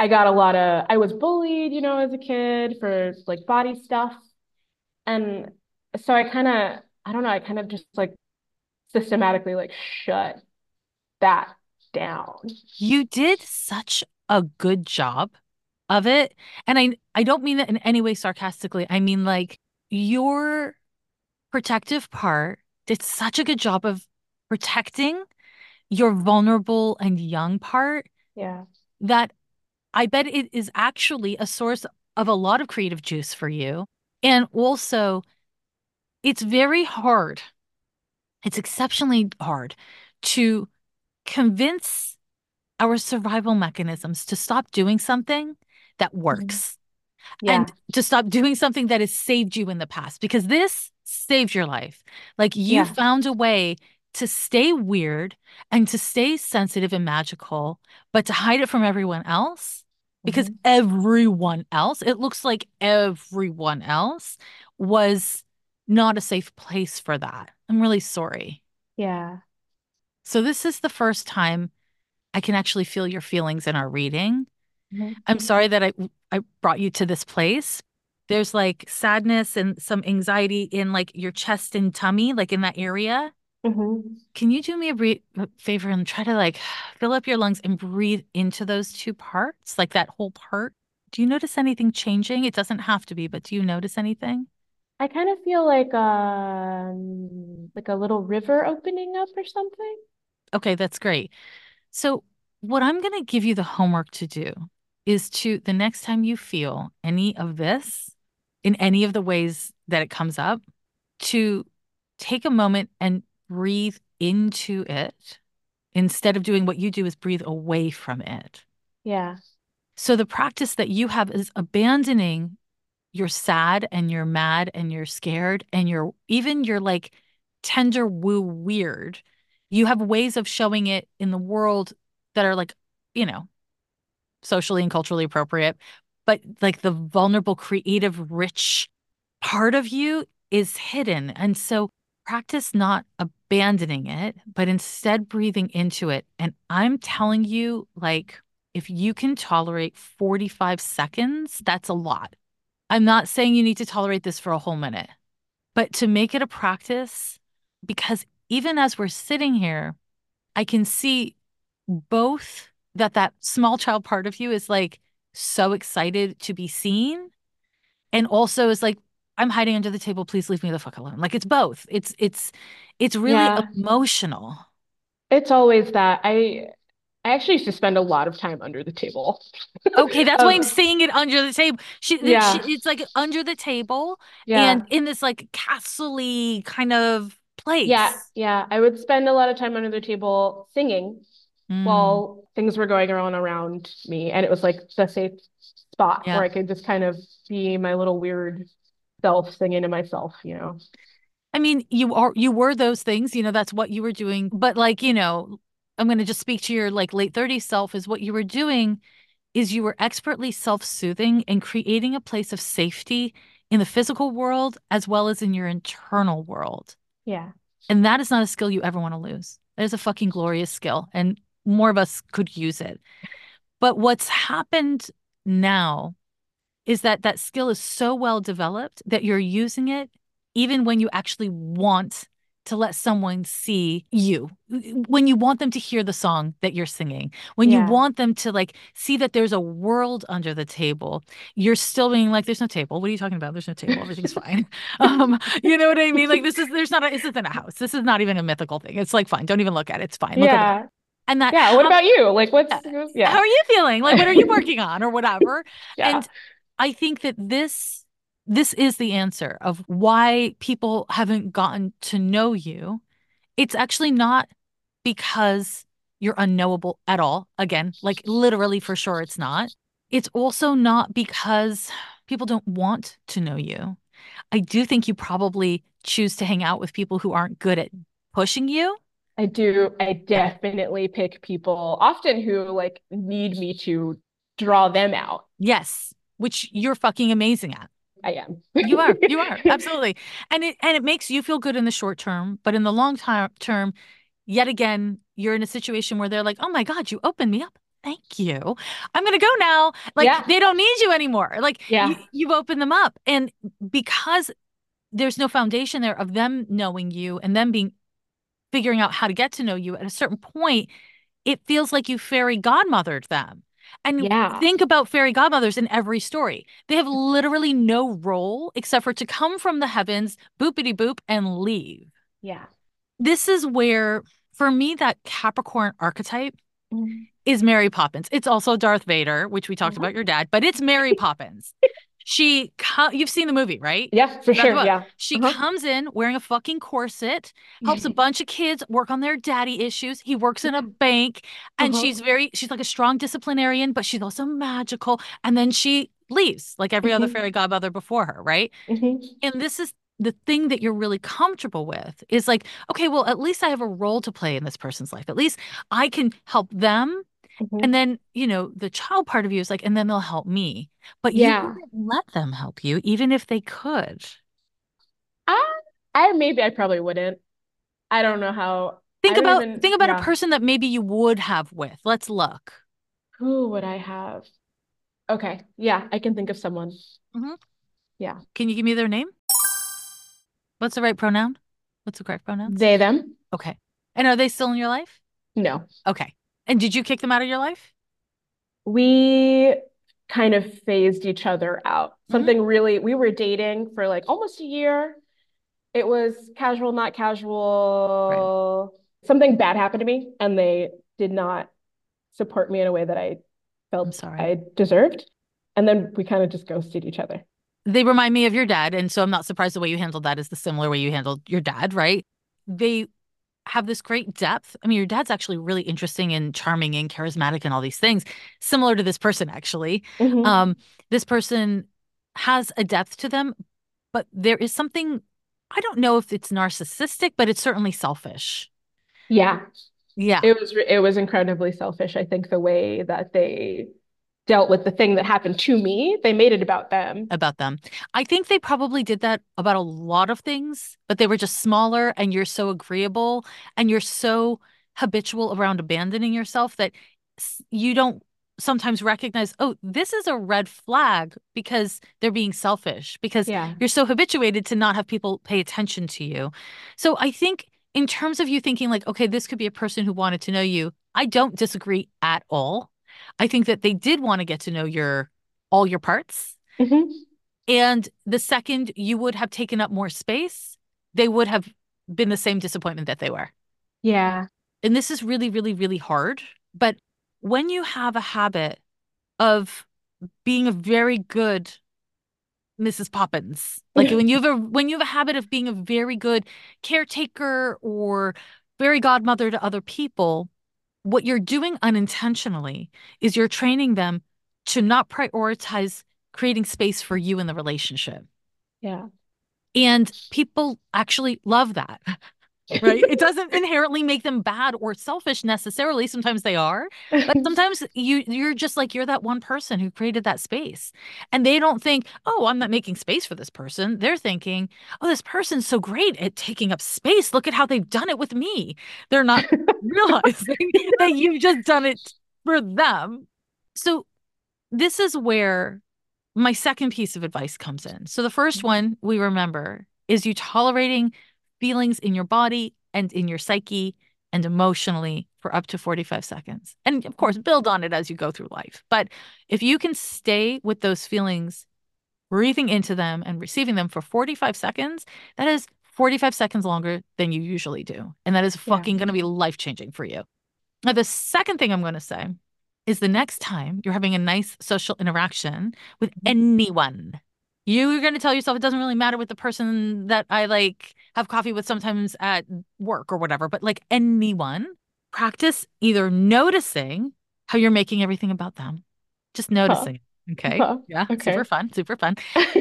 S2: I was bullied, as a kid for like body stuff. And so I don't know, I kind of just like systematically like shut that down.
S1: You did such a good job of it. And I don't mean that in any way sarcastically. I mean like your protective part did such a good job of protecting your vulnerable and young part
S2: Yeah.
S1: that I bet it is actually a source of a lot of creative juice for you. And also, it's very hard. It's exceptionally hard to convince our survival mechanisms to stop doing something that
S2: Mhm.
S1: works and
S2: Yeah.
S1: to stop doing something that has saved you in the past because this saved your life. Like you
S2: Yeah.
S1: found a way to stay weird and to stay sensitive and magical, but to hide it from everyone else because
S2: Mhm.
S1: everyone else, it looks like everyone else was not a safe place for that. I'm really sorry.
S2: Yeah.
S1: So this is the first time I can actually feel your feelings in our reading.
S2: Mhm.
S1: I'm sorry that I brought you to this place. There's like sadness and some anxiety in like your chest and tummy, like in that area.
S2: Hmm.
S1: Can you do me a favor and try to like fill up your lungs and breathe into those two parts, like that whole part? Do you notice anything changing? It doesn't have to be, but do you notice anything?
S2: I kind of feel like a little river opening up or something.
S1: Okay, that's great. So, what I'm going to give you the homework to do is to the next time you feel any of this in any of the ways that it comes up, to take a moment and breathe into it instead of doing what you do is breathe away from it.
S2: Yeah.
S1: So, the practice that you have is abandoning your sad and you're mad and you're scared and you're even you're like tender woo weird. You have ways of showing it in the world that are like, you know, socially and culturally appropriate, but like the vulnerable, creative, rich part of you is hidden. And so practice not abandoning it, but instead breathing into it. And I'm telling you, like, if you can tolerate 45 seconds, that's a lot. I'm not saying you need to tolerate this for a whole minute, but to make it a practice, because even as we're sitting here, I can see both that small child part of you is like so excited to be seen and also is like, I'm hiding under the table, please leave me the fuck alone. Like it's both. It's really
S2: Yeah.
S1: emotional.
S2: It's always that. I actually used to spend a lot of time under the table.
S1: Okay, that's why I'm
S2: Um,
S1: saying it under the table.
S2: yeah.
S1: It's like under the table and
S2: Yeah.
S1: in this like castle-y kind of
S2: Yeah.
S1: place.
S2: Yeah. I would spend a lot of time under the table singing
S1: Mm,
S2: while things were going on around me. And it was like the safe spot where
S1: yeah.
S2: I could just kind of be my little weird self singing to myself, you know?
S1: I mean, you were those things, that's what you were doing. But like, I'm going to just speak to your like late 30s self is what you were doing is you were expertly self-soothing and creating a place of safety in the physical world as well as in your internal world.
S2: Yeah.
S1: And that is not a skill you ever want to lose. That is a fucking glorious skill, and more of us could use it. But what's happened now is that skill is so well developed that you're using it even when you actually want to let someone see you, when you want them to hear the song that you're singing, when you
S2: Yeah.
S1: want them to like see that there's a world under the table, you're still being like, there's no table. What are you talking about? There's no table. Everything's fine. You know what I mean? Like there's not this isn't a house. This is not even a mythical thing. It's like, fine. Don't even look at it. It's fine. Look at this.
S2: Yeah.
S1: And that
S2: Yeah. What about you? Like,
S1: uh, how
S2: yeah.
S1: are you feeling? Like, what are you working on or whatever?
S2: Yeah.
S1: And I think that this is the answer of why people haven't gotten to know you. It's actually not because you're unknowable at all. Again, like literally for sure it's not. It's also not because people don't want to know you. I do think you probably choose to hang out with people who aren't good at pushing you.
S2: I do. I definitely pick people often who like need me to draw them out.
S1: Yes, which you're fucking amazing at.
S2: I am.
S1: You are, absolutely. And it makes you feel good in the short term, but in the long term, yet again, you're in a situation where they're like, "Oh my God, you opened me up. Thank you. I'm gonna go now." Like
S2: Yeah.
S1: they don't need you anymore. Like
S2: Yeah.
S1: you've opened them up. And because there's no foundation there of them knowing you and them being figuring out how to get to know you at a certain point, it feels like you fairy godmothered them. And
S2: Yeah.
S1: think about fairy godmothers in every story. They have literally no role except for to come from the heavens, boopity boop, and leave.
S2: Yeah.
S1: This is where, for me, that Capricorn archetype
S2: Mhm.
S1: is Mary Poppins. It's also Darth Vader, which we talked
S2: Mhm.
S1: about your dad, but it's Mary Poppins. You've seen the movie, right?
S2: Yeah, for
S1: That's
S2: sure.
S1: what
S2: Yeah.
S1: she
S2: Uh-huh.
S1: comes in wearing a fucking corset, helps a bunch of kids work on their daddy issues. He works in a
S2: Yeah.
S1: bank, and
S2: Uh-huh.
S1: she's like a strong disciplinarian, but she's also magical. And then she leaves, like every other
S2: Hmm.
S1: fairy godmother before her, right?
S2: Hmm.
S1: And this is the thing that you're really comfortable with is like, okay, well, at least I have a role to play in this person's life. At least I can help them. And
S2: Hmm.
S1: then, the child part of you is like, and then they'll help me. But you
S2: Yeah.
S1: wouldn't let them help you, even if they could.
S2: I I probably wouldn't. I don't know how. I don't
S1: Think
S2: even,
S1: about a
S2: yeah.
S1: person that maybe you would have with. Let's look.
S2: Who would I have? Okay. Yeah, I can think of someone.
S1: Mhm.
S2: Yeah.
S1: Can you give me their name? What's the right pronoun? What's the correct pronouns?
S2: They, them.
S1: Okay. And are they still in your life?
S2: No.
S1: Okay. And did you kick them out of your life?
S2: We kind of phased each other out.
S1: Hmm.
S2: We were dating for like almost a year. It was casual, not
S1: Right.
S2: casual. Something bad happened to me, and they did not support me in a way that I
S1: I'm
S2: felt
S1: sorry.
S2: I deserved. And then we kind of just ghosted each other.
S1: They remind me of your dad. And so I'm not surprised the way you handled that is the similar way you handled your dad, right? They have this great depth. I mean, your dad's actually really interesting and charming and charismatic and all these things, similar to this person, actually.
S2: Hmm.
S1: Um, this person has a depth to them, but there is something, I don't know if it's narcissistic, but it's certainly selfish.
S2: Yeah,
S1: Yeah.
S2: it was incredibly selfish. I think the way that they dealt with the thing that happened to me, they made it about them.
S1: About them. I think they probably did that about a lot of things, but they were just smaller and you're so agreeable and you're so habitual around abandoning yourself that you don't sometimes recognize, oh, this is a red flag because they're being selfish, because
S2: Yeah.
S1: you're so habituated to not have people pay attention to you. So I think in terms of you thinking like, okay, this could be a person who wanted to know you, I don't disagree at all. I think that they did want to get to know your all your parts.
S2: Hmm.
S1: And the second you would have taken up more space, they would have been the same disappointment that they were.
S2: Yeah.
S1: And this is really, really, really hard. But when you have a habit of being a very good Mrs. Poppins, like when you have a habit of being a very good caretaker or fairy godmother to other people, what you're doing unintentionally is you're training them to not prioritize creating space for you in the relationship.
S2: Yeah.
S1: And people actually love that, right? It doesn't inherently make them bad or selfish necessarily. Sometimes they are, but sometimes you're just like you're that one person who created that space. And they don't think, "Oh, I'm not making space for this person." They're thinking, "Oh, this person's so great at taking up space. Look at how they've done it with me." They're not realizing that you've just done it for them. So this is where my second piece of advice comes in. So the first one we remember is you tolerating feelings in your body and in your psyche and emotionally for up to 45 seconds. And of course, build on it as you go through life. But if you can stay with those feelings, breathing into them and receiving them for 45 seconds, that is 45 seconds longer than you usually do. And that is
S2: Yeah.
S1: fucking going to be life changing for you. Now, the second thing I'm going to say is the next time you're having a nice social interaction with anyone, you're going to tell yourself it doesn't really matter with the person that I like have coffee with sometimes at work or whatever, but like anyone, practice either noticing how you're making everything about them, just
S2: Huh.
S1: noticing. Okay.
S2: Huh.
S1: Yeah. Super
S2: Okay.
S1: fun. Super fun.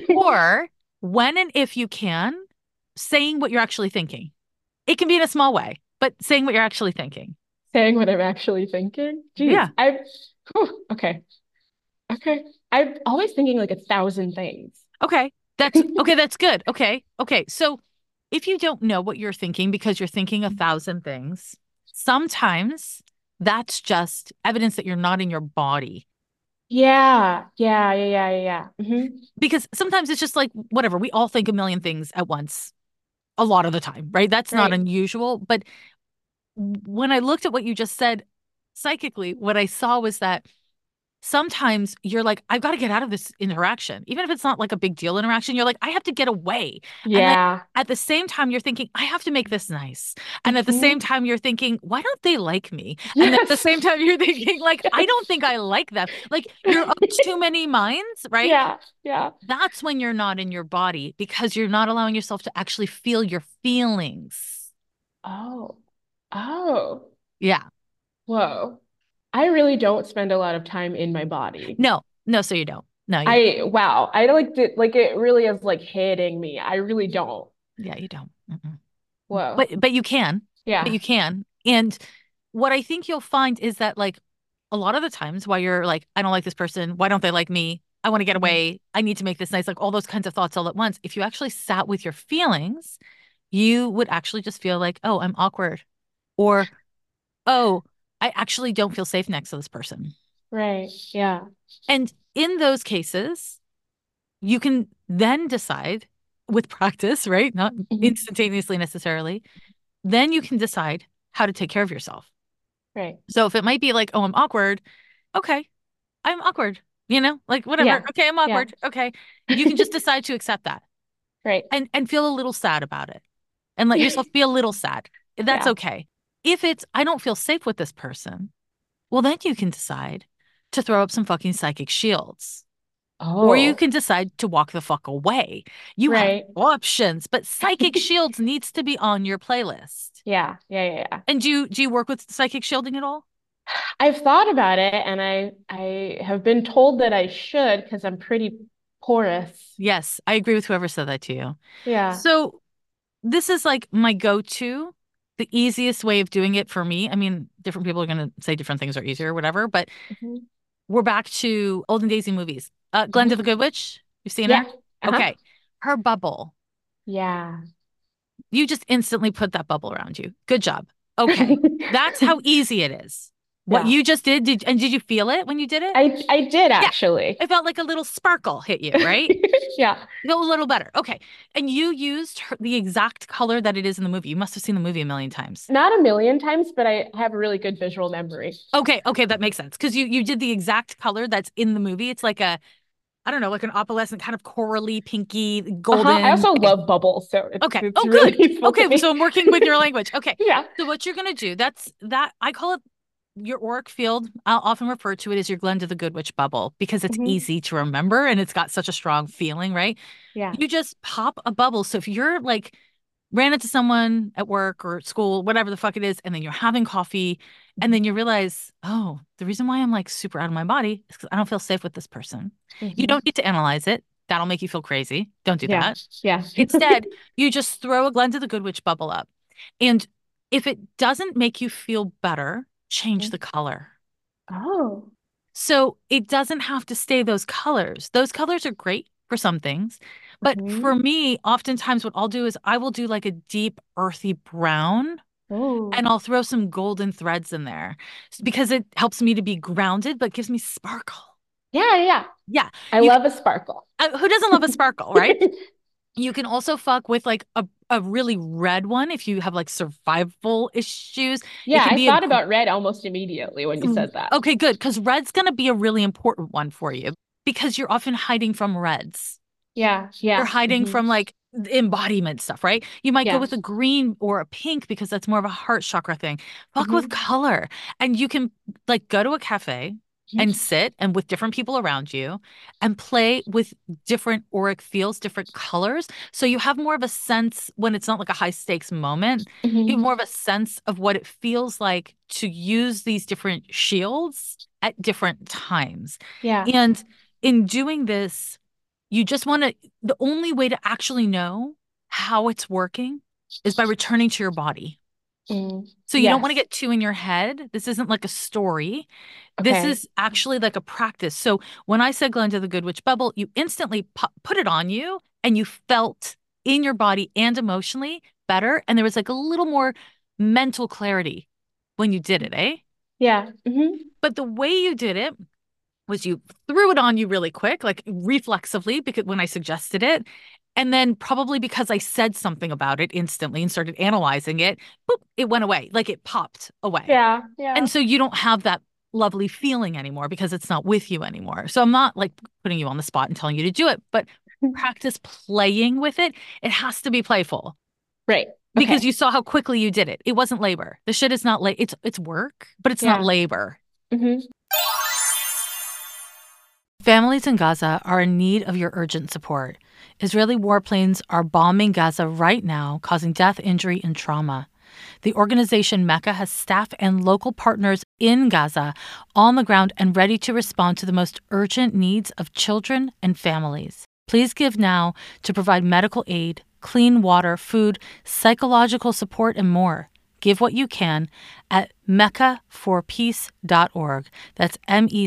S1: Or when and if you can, saying what you're actually thinking. It can be in a small way, but saying what you're actually thinking.
S2: Saying what I'm actually thinking. Geez,
S1: Yeah.
S2: okay. Okay. I'm always thinking like 1,000 things.
S1: Okay. That's okay. That's good. Okay. Okay. So if you don't know what you're thinking because you're thinking a thousand things, sometimes that's just evidence that you're not in your body.
S2: Yeah. Yeah. Yeah. Yeah. Yeah. Yeah.
S1: Because sometimes it's just like, whatever, we all think a million things at once a lot of the time, right? That's not
S2: Right.
S1: unusual. But when I looked at what you just said psychically, what I saw was that sometimes you're like, I've got to get out of this interaction. Even if it's not like a big deal interaction, you're like, I have to get away. And then
S2: Yeah.
S1: at the same time, you're thinking, I have to make this nice. And at the same
S2: Hmm.
S1: time, you're thinking, why don't they like me? And then at the
S2: Yes.
S1: same time, you're thinking, like, I don't
S2: Yes.
S1: think I like them. Like, you're of too many minds, right?
S2: Yeah. Yeah.
S1: That's when you're not in your body because you're not allowing yourself to actually feel your feelings.
S2: Oh. Oh.
S1: Yeah.
S2: Whoa. I really don't spend a lot of time in my body.
S1: No, no, so you don't. No, you don't.
S2: Wow. I like it really is like hitting me. I really don't.
S1: Yeah, you don't. Mm-mm.
S2: Whoa.
S1: But you can. But
S2: Yeah.
S1: you can. And what I think you'll find is that like a lot of the times why you're like, I don't like this person, why don't they like me? I want to get
S2: Mhm.
S1: away. I need to make this nice, like all those kinds of thoughts all at once. If you actually sat with your feelings, you would actually just feel like, oh, I'm awkward. Or, oh, I actually don't feel safe next to this person.
S2: Right. Yeah.
S1: And in those cases, you can then decide with practice, right? Not
S2: Mhm.
S1: instantaneously necessarily, then you can decide how to take care of yourself.
S2: Right.
S1: So if it might be like, oh, I'm awkward. Okay, I'm awkward. Like whatever.
S2: Yeah.
S1: Okay, I'm
S2: Yeah.
S1: awkward. Okay. You can just decide to accept that
S2: Right.
S1: and feel a little sad about it and let yourself be a little sad. That's
S2: Yeah.
S1: okay. If it's, I don't feel safe with this person, well, then you can decide to throw up some fucking psychic shields. Or you
S2: Oh,
S1: can decide to walk the fuck away. You have
S2: right.
S1: options, but psychic shields needs to be on your playlist.
S2: Yeah. Yeah. Yeah. Yeah.
S1: And do you work with psychic shielding at all?
S2: I've thought about it and I have been told that I should because I'm pretty porous.
S1: Yes, I agree with whoever said that to you.
S2: Yeah.
S1: So this is like my go-to, the easiest way of doing it for me. I mean, different people are going to say different things are easier or whatever, but
S2: Hmm.
S1: we're back to olden Daisy movies. Glenda the
S2: Hmm.
S1: Good Witch, you've seen
S2: Yeah.
S1: her?
S2: Uh-huh.
S1: Okay. Her bubble.
S2: Yeah.
S1: You just instantly put that bubble around you. Good job. Okay. That's how easy it is. What
S2: Yeah.
S1: you just did you feel it when you did it?
S2: I did
S1: Yeah.
S2: actually.
S1: I felt like a little sparkle hit you, right?
S2: Yeah.
S1: Feel a little better. Okay. And you used the exact color that it is in the movie. You must have seen the movie a million times.
S2: Not a million times, but I have a really good visual memory.
S1: Okay, that makes sense. Because you did the exact color that's in the movie. It's like a, I don't know, like an opalescent kind of corally, pinky,
S2: Uh-huh. I
S1: golden.
S2: also
S1: Okay.
S2: love bubbles, so
S1: Okay.
S2: it's
S1: Oh,
S2: really
S1: good.
S2: useful to
S1: Okay. So
S2: me.
S1: I'm working with your language. Okay.
S2: Yeah.
S1: So what you're gonna do, that's that I call it your auric field. I'll often refer to it as your Glenda the Good Witch bubble because it's
S2: Hmm.
S1: easy to remember and it's got such a strong feeling, right?
S2: Yeah.
S1: You just pop a bubble. So if you're like ran into someone at work or school, whatever the fuck it is, and then you're having coffee, and then you realize, oh, the reason why I'm like super out of my body is because I don't feel safe with this person. You
S2: Hmm.
S1: don't need to analyze it. That'll make you feel crazy. Don't do
S2: Yeah.
S1: that.
S2: Yeah.
S1: Instead, you just throw a Glenda the Good Witch bubble up. And if it doesn't make you feel better, change the color.
S2: Oh.
S1: So it doesn't have to stay those colors. Those colors are great for some things. But for
S2: Hmm.
S1: me, oftentimes what I'll do is I will do like a deep, earthy brown
S2: Oh.
S1: and I'll throw some golden threads in there because it helps me to be grounded, but gives me sparkle.
S2: Yeah, yeah.
S1: Yeah.
S2: I
S1: You,
S2: love a sparkle.
S1: who doesn't love a sparkle, right? You can also fuck with like a really red one if you have like survival issues. It
S2: Yeah,
S1: can
S2: I
S1: be a
S2: thought about red almost immediately when you said that.
S1: okay, good, because red's gonna be a really important one for you because you're often hiding from reds.
S2: Yeah,
S1: You're
S2: yeah.
S1: hiding
S2: Hmm.
S1: from like embodiment stuff, right? You might go
S2: Yeah.
S1: with a green or a pink because that's more of a heart chakra thing. Fuck with
S2: Hmm.
S1: color. And you can like go to a cafe and sit and with different people around you and play with different auric fields, different colors. So you have more of a sense when it's not like a high stakes moment, you have
S2: Hmm.
S1: more of a sense of what it feels like to use these different shields at different times.
S2: Yeah.
S1: And in doing this, you just want to, the only way to actually know how it's working is by returning to your body.
S2: Mm.
S1: So you don't want to
S2: Yes.
S1: get too in your head. This isn't like a story. This
S2: Okay.
S1: is actually like a practice. So when I said Glenda the Good Witch bubble, you instantly put it on you and you felt in your body and emotionally better. And there was like a little more mental clarity when you did it, eh?
S2: Yeah. Hmm.
S1: But the way you did it was you threw it on you really quick, like reflexively, because when I suggested it, and then probably because I said something about it instantly and started analyzing it, boop, it went away. Like it popped away.
S2: Yeah. Yeah.
S1: And so you don't have that lovely feeling anymore because it's not with you anymore. So I'm not like putting you on the spot and telling you to do it, but practice playing with it. It has to be playful
S2: Right.
S1: because
S2: Okay.
S1: you saw how quickly you did it. It wasn't labor. The shit is not it's work, but it's not
S2: Yeah.
S1: labor.
S2: Hmm.
S1: Families in Gaza are in need of your urgent support. Israeli warplanes are bombing Gaza right now, causing death, injury, and trauma. The organization Mecca has staff and local partners in Gaza on the ground and ready to respond to the most urgent needs of children and families. Please give now to provide medical aid, clean water, food, psychological support, and more. Give what you can at meccaforpeace.org. That's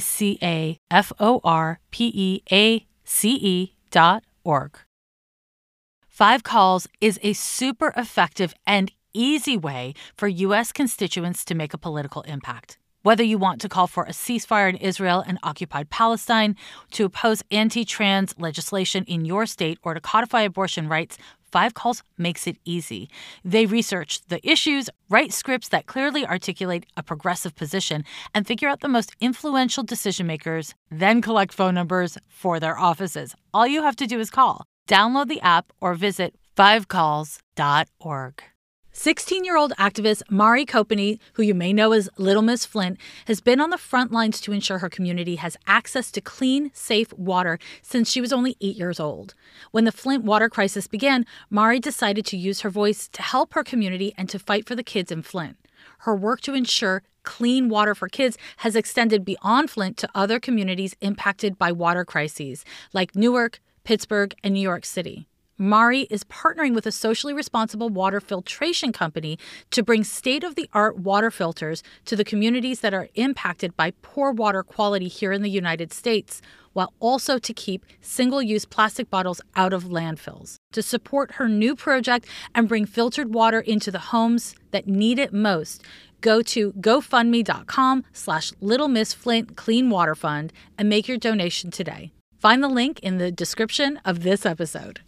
S1: MECAFORPEACE.org. Five Calls is a super effective and easy way for U.S. constituents to make a political impact. Whether you want to call for a ceasefire in Israel and occupied Palestine, to oppose anti-trans legislation in your state, or to codify abortion rights, Five Calls makes it easy. They research the issues, write scripts that clearly articulate a progressive position, and figure out the most influential decision makers, then collect phone numbers for their offices. All you have to do is call. Download the app or visit fivecalls.org. 16-year-old activist Mari Copeny, who you may know as Little Miss Flint, has been on the front lines to ensure her community has access to clean, safe water since she was only 8 years old. When the Flint water crisis began, Mari decided to use her voice to help her community and to fight for the kids in Flint. Her work to ensure clean water for kids has extended beyond Flint to other communities impacted by water crises, like Newark, Pittsburgh, and New York City. Mari is partnering with a socially responsible water filtration company to bring state-of-the-art water filters to the communities that are impacted by poor water quality here in the United States, while also to keep single-use plastic bottles out of landfills. To support her new project and bring filtered water into the homes that need it most, go to gofundme.com/Little Miss Flint Clean Water Fund and make your donation today. Find the link in the description of this episode.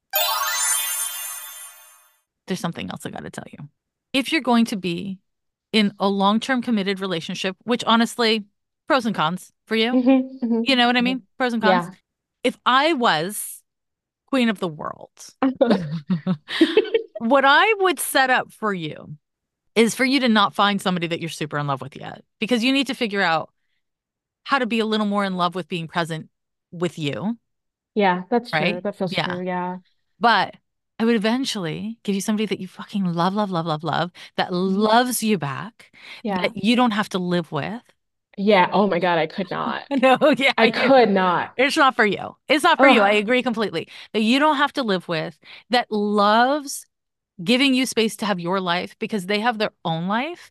S1: There's something else I got to tell you. If you're going to be in a long-term committed relationship, which honestly, pros and cons for you, you know what I mean? Pros and cons.
S2: Yeah.
S1: If I was queen of the world, what I would set up for you is for you to not find somebody that you're super in love with yet, because you need to figure out how to be a little more in love with being present with you.
S2: Yeah, that's true.
S1: Right?
S2: That feels
S1: Yeah.
S2: true. Yeah.
S1: But I would eventually give you somebody that you fucking love, love, love, love, love, that loves you back,
S2: Yeah.
S1: that you don't have to live with.
S2: Yeah. Oh my God, I could not.
S1: No, yeah,
S2: I could not.
S1: It's not for you. It's not for you. I
S2: Ugh.
S1: agree completely. That you don't have to live with, that loves giving you space to have your life because they have their own life,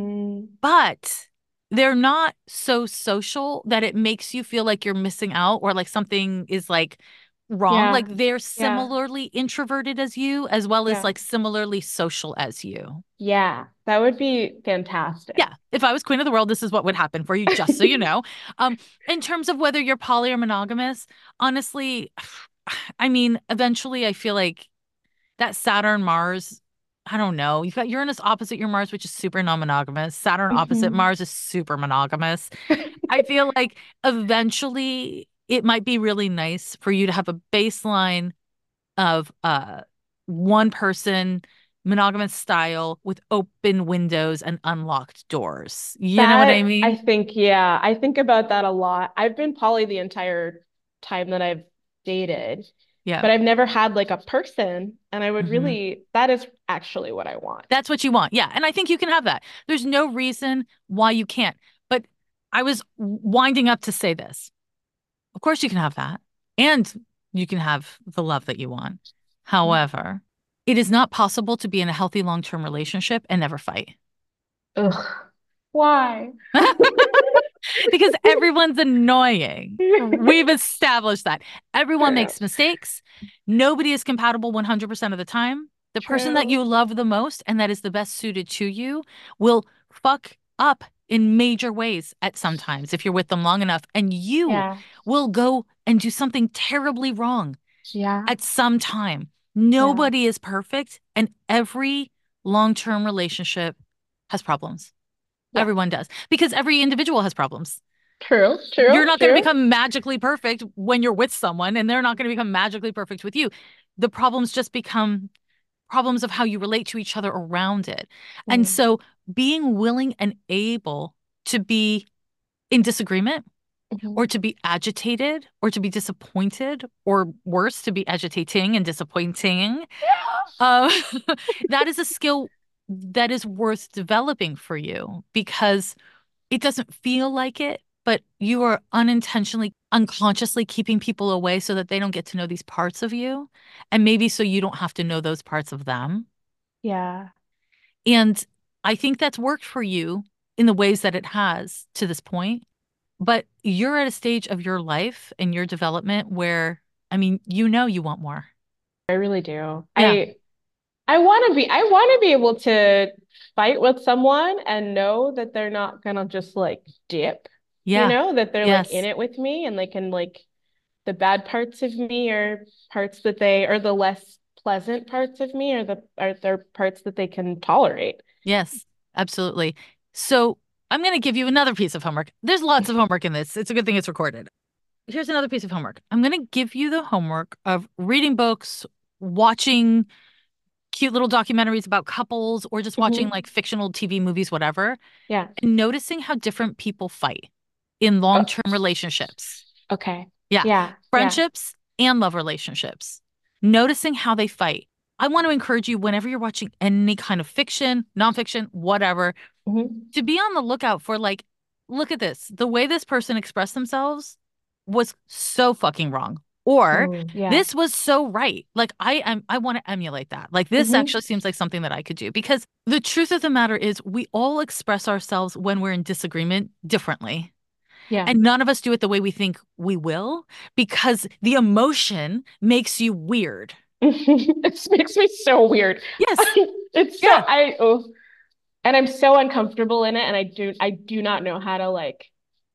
S1: but they're not so social that it makes you feel like you're missing out or like something is like wrong.
S2: Yeah.
S1: Like they're
S2: Yeah.
S1: similarly introverted as you, as well as
S2: Yeah.
S1: like similarly social as you.
S2: Yeah. That would be fantastic.
S1: Yeah. If I was queen of the world, this is what would happen for you, just so you know. In terms of whether you're poly or monogamous, honestly, I mean, eventually I feel like that Saturn Mars, I don't know. You've got Uranus opposite your Mars, which is super non-monogamous. Saturn opposite Mars is super monogamous. I feel like eventually it might be really nice for you to have a baseline of one person monogamous style with open windows and unlocked doors. You know what I mean?
S2: I think, yeah, I think about that a lot. I've been poly the entire time that I've dated,
S1: Yeah.
S2: but I've never had like a person. And I would really, that is actually what I want.
S1: That's what you want. Yeah. And I think you can have that. There's no reason why you can't. But I was winding up to say this. Of course you can have that. And you can have the love that you want. However, it is not possible to be in a healthy long-term relationship and never fight.
S2: Ugh. Why?
S1: Because everyone's annoying. We've established that. Everyone
S2: True.
S1: makes mistakes. Nobody is compatible 100% of the time. The person that
S2: True.
S1: you love the most and that is the best suited to you will fuck up in major ways at some times if you're with them long enough. And you
S2: Yeah.
S1: will go and do something terribly wrong
S2: Yeah.
S1: at some time. Nobody is perfect, and every long-term relationship has problems.
S2: Yeah.
S1: Everyone does, because every individual has problems.
S2: True. True.
S1: You're not
S2: True.
S1: going to become magically perfect when you're with someone, and they're not going to become magically perfect with you. The problems just become problems of how you relate to each other around it. And so being willing and able to be in disagreement or to be agitated or to be disappointed, or worse, to be agitating and disappointing, that is a skill that is worth developing for you, because it doesn't feel like it, but you are unintentionally, unconsciously keeping people away so that they don't get to know these parts of you. And maybe so you don't have to know those parts of them.
S2: Yeah.
S1: And I think that's worked for you in the ways that it has to this point. But you're at a stage of your life and your development where, I mean, you know you want more.
S2: I really do.
S1: Yeah.
S2: I want to be able to fight with someone and know that they're not gonna just like dip.
S1: Yeah.
S2: You know, that they're
S1: Yes.
S2: like in it with me, and they can like, the bad parts of me are parts that they, or the less pleasant parts of me, or are there parts that they can tolerate?
S1: Yes, absolutely. So I'm going to give you another piece of homework. There's lots of homework in this. It's a good thing it's recorded. Here's another piece of homework. I'm going to give you the homework of reading books, watching cute little documentaries about couples, or just watching
S2: Hmm.
S1: like fictional TV movies, whatever,
S2: Yeah.
S1: and noticing how different people fight in
S2: Oh,
S1: long-term relationships.
S2: okay.
S1: Yeah,
S2: Yeah. Yeah.
S1: friendships and love relationships. Noticing how they fight. I want to encourage you whenever you're watching any kind of fiction, nonfiction, whatever,
S2: Hmm.
S1: to be on the lookout for like, look at this. The way this person expressed themselves was so fucking wrong. Or
S2: Oh, yeah.
S1: this was so right. Like I want to emulate that. Like this
S2: Hmm.
S1: actually seems like something that I could do because the truth of the matter is we all express ourselves when we're in disagreement differently.
S2: Yeah.
S1: And none of us do it the way we think we will because the emotion makes you weird.
S2: This makes me so weird.
S1: Yes.
S2: It's so
S1: Yeah.
S2: and I'm so uncomfortable in it, and I do not know how to like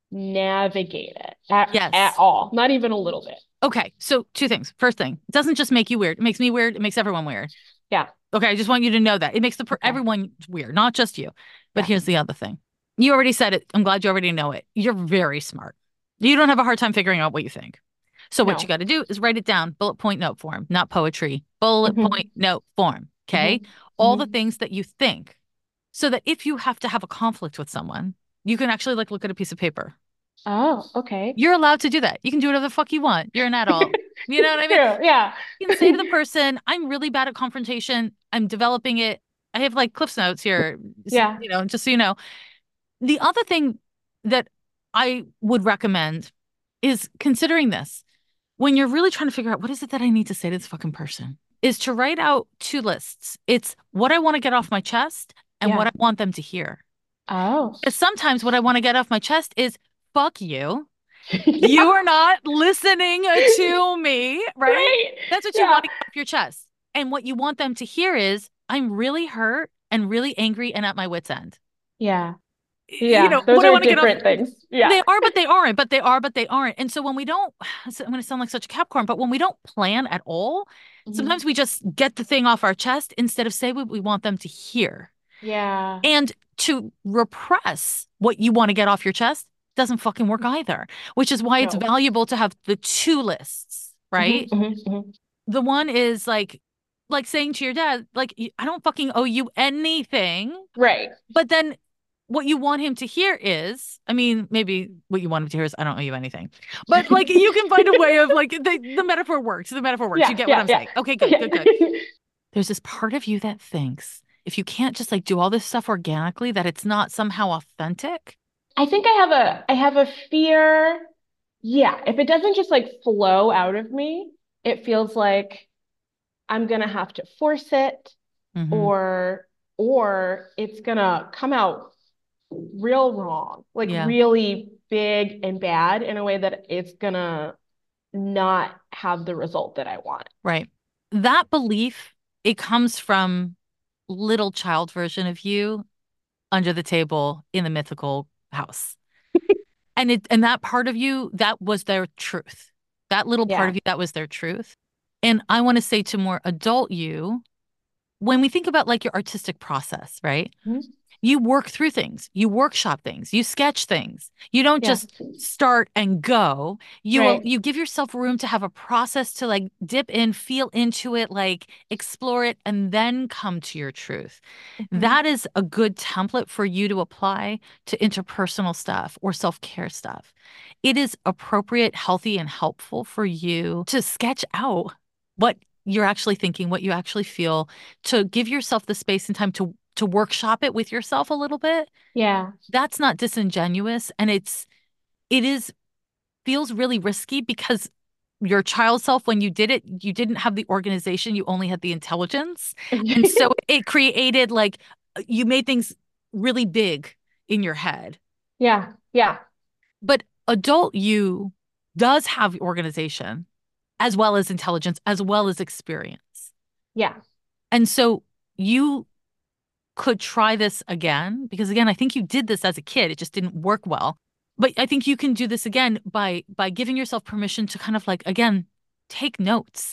S2: navigate it at
S1: Yes.
S2: all. Not even a little bit.
S1: Okay. So two things. First thing, it doesn't just make you weird. It makes me weird. It makes everyone weird.
S2: Yeah.
S1: Okay, I just want you to know that. It makes
S2: Okay.
S1: everyone weird, not just you. But
S2: Yeah.
S1: here's the other thing. You already said it. I'm glad you already know it. You're very smart. You don't have a hard time figuring out what you think. So what you
S2: No.
S1: got to do is write it down, bullet point note form, not poetry, bullet point
S2: Hmm.
S1: note form. Okay.
S2: Hmm.
S1: All the
S2: Hmm.
S1: things that you think so that if you have to have a conflict with someone, you can actually like look at a piece of paper.
S2: Oh, okay.
S1: You're allowed to do that. You can do whatever the fuck you want. You're an adult. You know what I mean?
S2: True. Yeah.
S1: You can say to the person, I'm really bad at confrontation. I'm developing it. I have like Cliff's notes here,
S2: Yeah.
S1: just so you know. The other thing that I would recommend is considering this when you're really trying to figure out what is it that I need to say to this fucking person, is to write out two lists. It's what I want to get off my chest and what
S2: Yeah.
S1: I want them to hear.
S2: Oh.
S1: Because sometimes what I want to get off my chest is fuck you.
S2: Yeah.
S1: You are not listening to me, right?
S2: Right.
S1: That's what you
S2: Yeah.
S1: want to get off your chest. And what you want them to hear is, I'm really hurt and really angry and at my wit's end.
S2: Yeah. Yeah. Those
S1: What I
S2: are
S1: want to get off.
S2: different things. Yeah.
S1: They are, but they aren't, but they are, but they aren't. And so when we don't, so I'm going to sound like such a Capricorn, but when we don't plan at all, sometimes
S2: Hmm.
S1: we just get the thing off our chest instead of say what we want them to hear.
S2: Yeah.
S1: And to repress what you want to get off your chest doesn't fucking work either, which is why it's
S2: No.
S1: valuable to have the two lists,
S2: Hmm.
S1: right?
S2: Hmm. Hmm.
S1: The one is like saying to your dad, like, I don't fucking owe you anything.
S2: Right.
S1: But then what you want him to hear is, I mean, maybe what you want him to hear is, I don't owe you anything. But like you can find a way of like the metaphor works. The metaphor works. You
S2: Yeah.
S1: get what
S2: Yeah.
S1: I'm
S2: Yeah.
S1: saying. Okay, good,
S2: Yeah.
S1: good, good. There's this part of you that thinks if you can't just like do all this stuff organically, that it's not somehow authentic.
S2: I think I have a fear. Yeah, if it doesn't just like flow out of me, it feels like I'm gonna have to force it,
S1: Hmm.
S2: or it's gonna come out real wrong, like
S1: Yeah,
S2: really big and bad in a way that it's gonna not have the result that I want.
S1: right. That belief, it comes from little child version of you under the table in the mythical house. And that part of you, that was their truth. That little part
S2: Yeah.
S1: of you, that was their truth. And I want to say to more adult you, when we think about like your artistic process, right?
S2: Mhm.
S1: You work through things, you workshop things, you sketch things. You don't
S2: Yeah.
S1: just start and go.
S2: Right.
S1: You give yourself room to have a process to like dip in, feel into it, like explore it, and then come to your truth.
S2: Mhm.
S1: That is a good template for you to apply to interpersonal stuff or self-care stuff. It is appropriate, healthy, and helpful for you to sketch out what you're actually thinking, what you actually feel, to give yourself the space and time to workshop it with yourself a little bit.
S2: Yeah.
S1: That's not disingenuous, and it is feels really risky because your child self, when you did it, you didn't have the organization, you only had the intelligence. And so it created like you made things really big in your head.
S2: Yeah. Yeah.
S1: But adult you does have organization as well as intelligence, as well as experience.
S2: Yeah.
S1: And so you could try this again because again, I think you did this as a kid. It just didn't work well. But I think you can do this again by giving yourself permission to kind of like again take notes.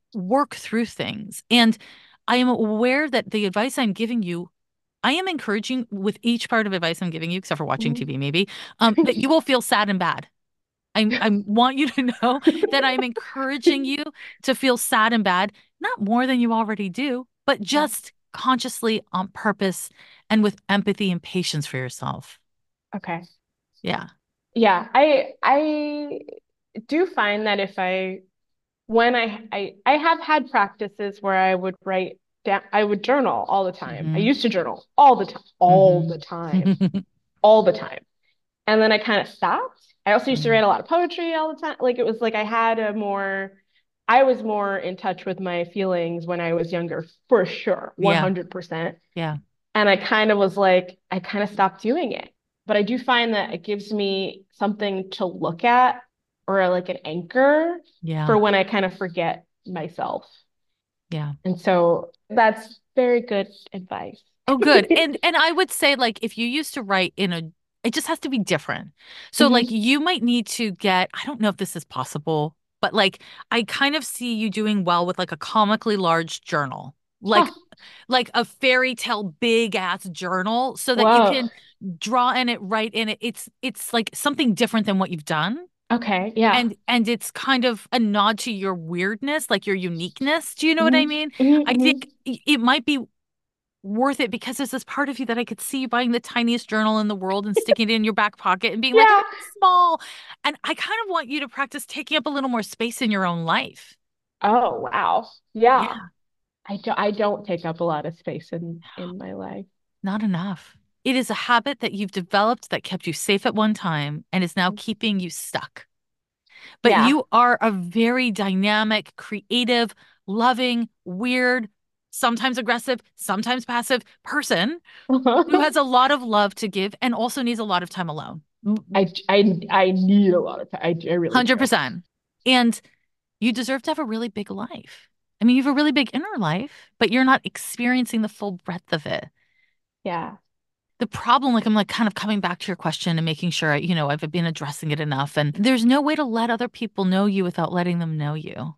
S1: work through things. And I am aware that the advice I'm giving you, I am encouraging with each part of advice I'm giving you, except for watching
S2: Mhm.
S1: TV, maybe, that you will feel sad and bad. I want you to know that I'm encouraging you to feel sad and bad, not more than you already do, but
S2: Yeah.
S1: just consciously on purpose and with empathy and patience for yourself.
S2: Okay.
S1: Yeah.
S2: Yeah, I do find that if I when I have had practices where I would write down, I would journal all the time. I
S1: Hmm.
S2: used to journal all the time, all
S1: Hmm.
S2: the time, all the time. And then I kind of stopped. I also used to write a lot of poetry all the time. Like it was like I was more in touch with my feelings when I was younger, for sure,
S1: Yeah.
S2: 100%.
S1: Yeah.
S2: And I kind of was like, I kind of stopped doing it. But I do find that it gives me something to look at or like an anchor
S1: Yeah.
S2: for when I kind of forget myself.
S1: Yeah.
S2: And so that's very good advice.
S1: Oh, good. And I would say like if you used to write in a it just has to be different. So like
S2: Mhm.
S1: you might need to get, I don't know if this is possible, but like I kind of see you doing well with like a comically large journal.
S2: Oh,
S1: Like a fairy tale big ass journal so that you
S2: whoa.
S1: can draw in it, write in it. It's like something different than what you've done.
S2: Okay. Yeah.
S1: And it's kind of a nod to your weirdness, like your uniqueness. Do you know what
S2: Hmm.
S1: I mean?
S2: Hmm.
S1: I
S2: Hmm.
S1: think it might be worth it because there's this part of you that I could see you buying the tiniest journal in the world and sticking it in your back pocket and being like,
S2: Yeah.
S1: look, it's small. And I kind of want you to practice taking up a little more space in your own life.
S2: Oh, wow. Yeah.
S1: Yeah,
S2: I don't take up a lot of space in my life.
S1: not enough. It is a habit that you've developed that kept you safe at one time and is now keeping you stuck. But
S2: Yeah.
S1: you are a very dynamic, creative, loving, weird, sometimes aggressive, sometimes passive person who has a lot of love to give and also needs a lot of time alone.
S2: I need a lot of time. I really do.
S1: 100%. And you deserve to have a really big life. I mean, you have a really big inner life, but you're not experiencing the full breadth of it.
S2: Yeah.
S1: The problem, like I'm like kind of coming back to your question and making sure, I've been addressing it enough. And there's no way to let other people know you without letting them know you.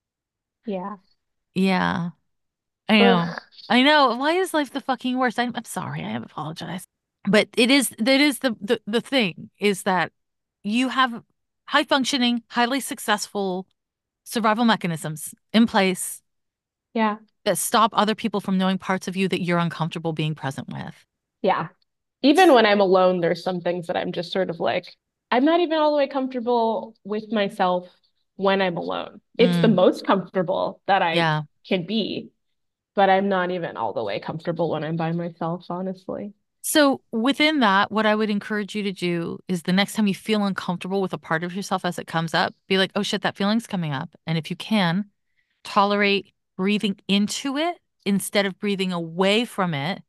S2: Yeah.
S1: Yeah, I know.
S2: Ugh.
S1: I know. Why is life the fucking worst? I'm sorry. I apologize. But that is the thing is that you have high functioning, highly successful survival mechanisms in place
S2: Yeah.
S1: that stop other people from knowing parts of you that you're uncomfortable being present with.
S2: Yeah. Even when I'm alone, there's some things that I'm just sort of like, I'm not even all the way comfortable with myself when I'm alone. It's the
S1: Mm,
S2: most comfortable that I
S1: yeah.
S2: can be, but I'm not even all the way comfortable when I'm by myself, honestly.
S1: So within that, what I would encourage you to do is the next time you feel uncomfortable with a part of yourself as it comes up, be like, oh shit, that feeling's coming up. And if you can, tolerate breathing into it instead of breathing away from it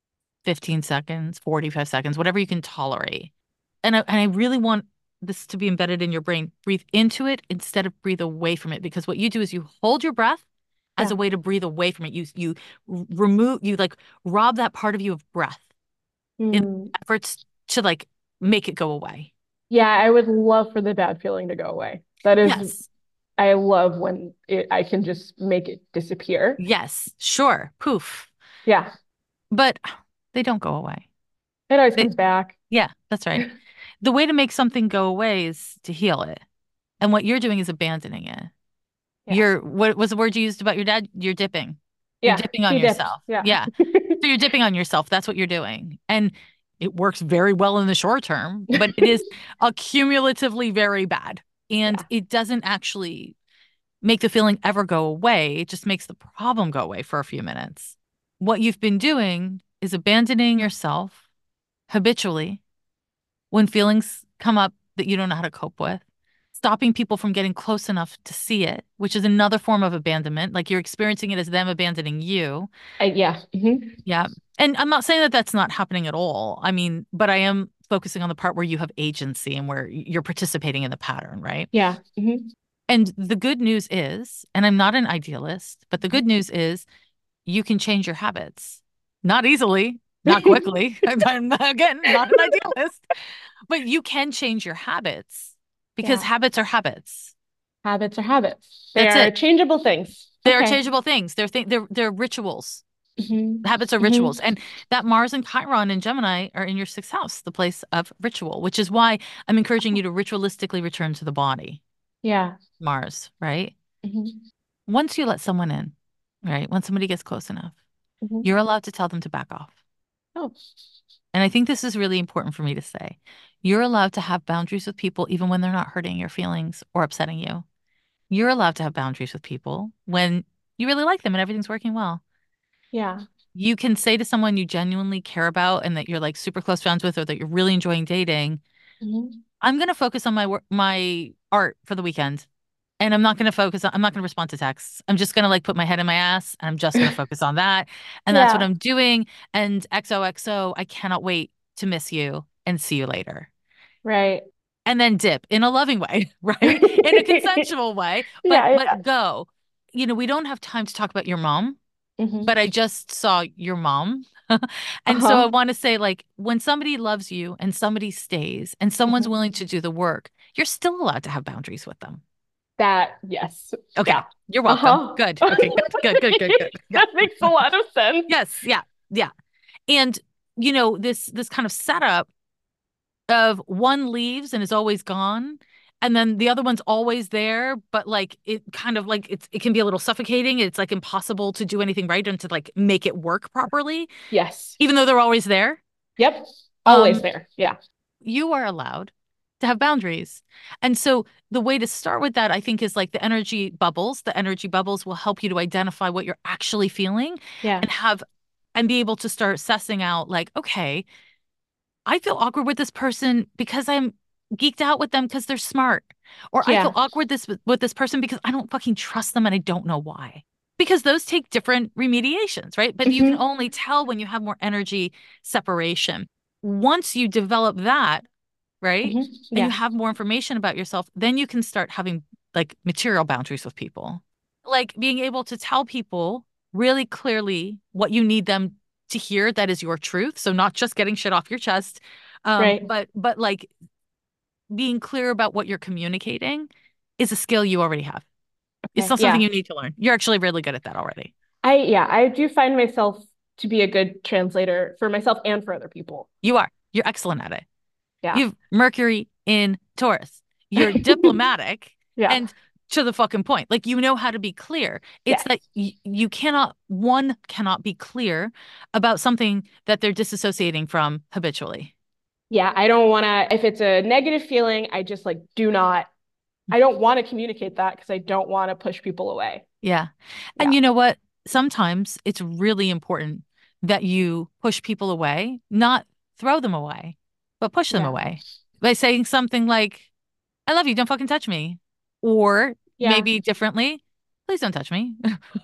S1: 15 seconds, 45 seconds, whatever you can tolerate. And I really want this to be embedded in your brain. Breathe into it instead of breathe away from it. Because what you do is you hold your breath as
S2: Yeah.
S1: a way to breathe away from it. You remove, you like rob that part of you of breath in
S2: Hmm.
S1: efforts to like make it go away.
S2: Yeah, I would love for the bad feeling to go away. That is,
S1: Yes.
S2: I love when I can just make it disappear.
S1: Yes. Sure. Poof.
S2: Yeah,
S1: But they don't go away.
S2: it always
S1: They,
S2: comes back.
S1: yeah, that's right. The way to make something go away is to heal it. And what you're doing is abandoning it.
S2: Yeah.
S1: What was the word you used about your dad? You're dipping. You're
S2: Yeah,
S1: dipping on
S2: he dipped.
S1: yourself.
S2: Yeah.
S1: Yeah. So you're dipping on yourself. That's what you're doing. And it works very well in the short term, but it is accumulatively very bad. And
S2: Yeah.
S1: it doesn't actually make the feeling ever go away. It just makes the problem go away for a few minutes. What you've been doing is abandoning yourself habitually when feelings come up that you don't know how to cope with, stopping people from getting close enough to see it, which is another form of abandonment. Like you're experiencing it as them abandoning you.
S2: Yeah.
S1: Yeah. And I'm not saying that that's not happening at all. I mean, but I am focusing on the part where you have agency and where you're participating in the pattern, right?
S2: Yeah.
S1: And the good news is, and I'm not an idealist, but the good news is you can change your habits. Not easily, not quickly. I'm again not an idealist, but you can change your habits because
S2: Yeah.
S1: habits are habits.
S2: Habits are habits. They
S1: That's
S2: are
S1: it.
S2: changeable things.
S1: They are
S2: Okay.
S1: changeable things. They're rituals.
S2: Hmm.
S1: Habits are
S2: Hmm.
S1: rituals. And that Mars and Chiron and Gemini are in your sixth house, the place of ritual, which is why I'm encouraging you to ritualistically return to the body.
S2: Yeah.
S1: Mars, right?
S2: Hmm.
S1: Once you let someone in, right? When somebody gets close enough,
S2: Hmm.
S1: you're allowed to tell them to back off.
S2: Oh,
S1: And I think this is really important for me to say. You're allowed to have boundaries with people even when they're not hurting your feelings or upsetting you. You're allowed to have boundaries with people when you really like them and everything's working well.
S2: yeah.
S1: You can say to someone you genuinely care about and that you're like super close friends with or that you're really enjoying dating,
S2: Hmm.
S1: I'm going to focus on my work, my art for the weekend. And I'm not going to respond to texts. I'm just going to like put my head in my ass and I'm just going to focus on that. And that's what
S2: Yeah.
S1: I'm doing. And XOXO, I cannot wait to miss you and see you later.
S2: Right.
S1: And then dip in a loving way, right? In a consensual way,
S2: Yeah. Yeah.
S1: but go. We don't have time to talk about your mom,
S2: Hmm.
S1: but I just saw your mom. And so I
S2: Uh-huh.
S1: want to say, like, when somebody loves you and somebody stays and someone's
S2: Hmm.
S1: willing to do the work, you're still allowed to have boundaries with them.
S2: That, yes.
S1: Okay.
S2: Yeah.
S1: You're welcome.
S2: Uh-huh.
S1: Good. Okay. Good. Good. Good. Good. Good. Yeah.
S2: That makes a lot of sense.
S1: Yes. Yeah. Yeah. And this kind of setup of one leaves and is always gone, and then the other one's always there, but like it kind of like it can be a little suffocating. It's like impossible to do anything right and to like make it work properly,
S2: Yes.
S1: even though they're always there.
S2: Yep. Always
S1: Um,
S2: there. Yeah.
S1: you are allowed to have boundaries. And so the way to start with that, I think, is like the energy bubbles. The energy bubbles will help you to identify what you're actually feeling
S2: Yeah.
S1: and be able to start sussing out like, okay, I feel awkward with this person because I'm geeked out with them because they're smart. Or I feel
S2: Yeah.
S1: awkward with this person because I don't fucking trust them and I don't know why. Because those take different remediations, right? But you can
S2: Hmm.
S1: only tell when you have more energy separation. Once you develop that, right?
S2: Hmm.
S1: And you
S2: Yeah.
S1: have more information about yourself, then you can start having like material boundaries with people. Like being able to tell people really clearly what you need them to hear that is your truth. So not just getting shit off your chest,
S2: Right.
S1: but like being clear about what you're communicating is a skill you already have. It's
S2: Okay.
S1: not something
S2: Yeah.
S1: you need to learn. You're actually really good at that already.
S2: I do find myself to be a good translator for myself and for other people.
S1: You are. You're excellent at it.
S2: Yeah.
S1: You've Mercury in Taurus. You're diplomatic
S2: Yeah.
S1: and to the fucking point. Like you know how to be clear. It's
S2: Yes.
S1: that you cannot one cannot be clear about something that they're disassociating from habitually.
S2: Yeah. I don't want to, if it's a negative feeling, I just like I don't want to communicate that because I don't want to push people away.
S1: Yeah. And
S2: Yeah.
S1: you know what? Sometimes it's really important that you push people away, not throw them away, but push them
S2: Yeah.
S1: away by saying something like, I love you, don't fucking touch me. Or
S2: Yeah.
S1: maybe differently, please don't touch me.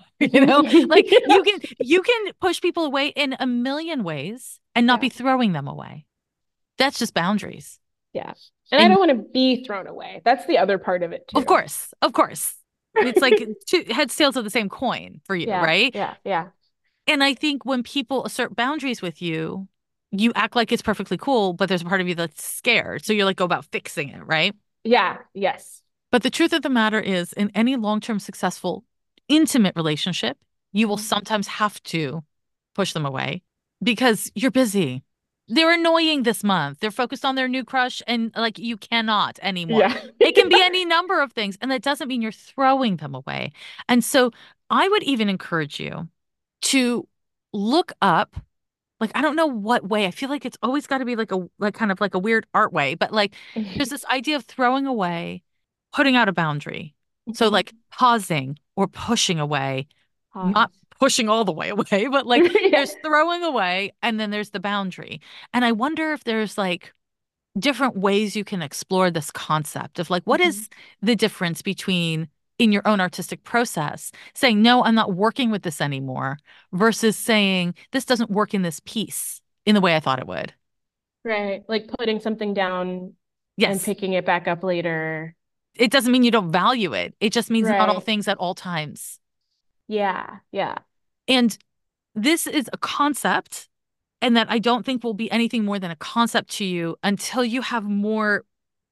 S1: Like
S2: Yeah.
S1: you can push people away in a million ways and not be
S2: Yeah.
S1: throwing them away. That's just boundaries.
S2: Yeah. And I
S1: And
S2: don't want to be thrown away. That's the other part of it
S1: of
S2: too.
S1: course, of course, it's like two heads, tails of the same coin for you,
S2: Yeah.
S1: right?
S2: Yeah. Yeah.
S1: And I think when people assert boundaries with you, you act like it's perfectly cool, but there's a part of you that's scared. So you're like, go about fixing it, right?
S2: Yeah. Yes.
S1: But the truth of the matter is, in any long-term successful, intimate relationship, you will
S2: Mhm.
S1: sometimes have to push them away because you're busy. They're annoying this month. They're focused on their new crush, and like you cannot anymore.
S2: Yeah.
S1: It can be any number of things, and that doesn't mean you're throwing them away. And so I would even encourage you to look up, like, I don't know what way. I feel like it's always got to be like kind of like a weird art way, but like there's this idea of throwing away, putting out a boundary. So
S2: Mhm.
S1: like pausing or pushing away, not
S2: Pause.
S1: pushing all the way away, but like
S2: Yeah.
S1: there's throwing away and then there's the boundary. And I wonder if there's like different ways you can explore this concept of like what
S2: Mhm.
S1: is the difference between in your own artistic process saying no, I'm not working with this anymore versus saying this doesn't work in this piece in the way I thought it would.
S2: Right. Like putting something down and
S1: Yes,
S2: picking it back up later.
S1: it doesn't mean you don't value it, it just means not all
S2: Right.
S1: things at all times.
S2: Yeah. Yeah.
S1: And this is a concept, and that I don't think will be anything more than a concept to you until you have more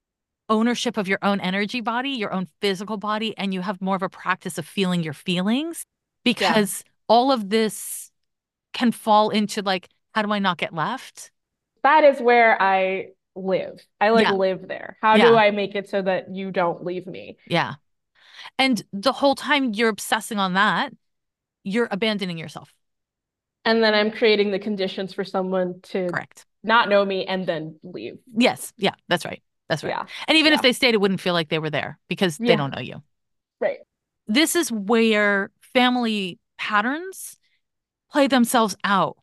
S1: ownership of your own energy body, your own physical body, and you have more of a practice of feeling your feelings
S2: Yeah.
S1: because all of this can fall into like, how do I not get left?
S2: That is where I live. I like
S1: Yeah.
S2: live there. How do
S1: Yeah.
S2: I make it so that you don't leave me?
S1: Yeah. And the whole time you're obsessing on that, you're abandoning yourself.
S2: And then I'm creating the conditions for someone to
S1: Correct.
S2: not know me and then leave.
S1: Yes. Yeah. That's right. That's right.
S2: Yeah.
S1: And even if
S2: Yeah.
S1: they stayed, it wouldn't feel like they were there because they
S2: Yeah.
S1: don't know you.
S2: Right.
S1: This is where family patterns play themselves out,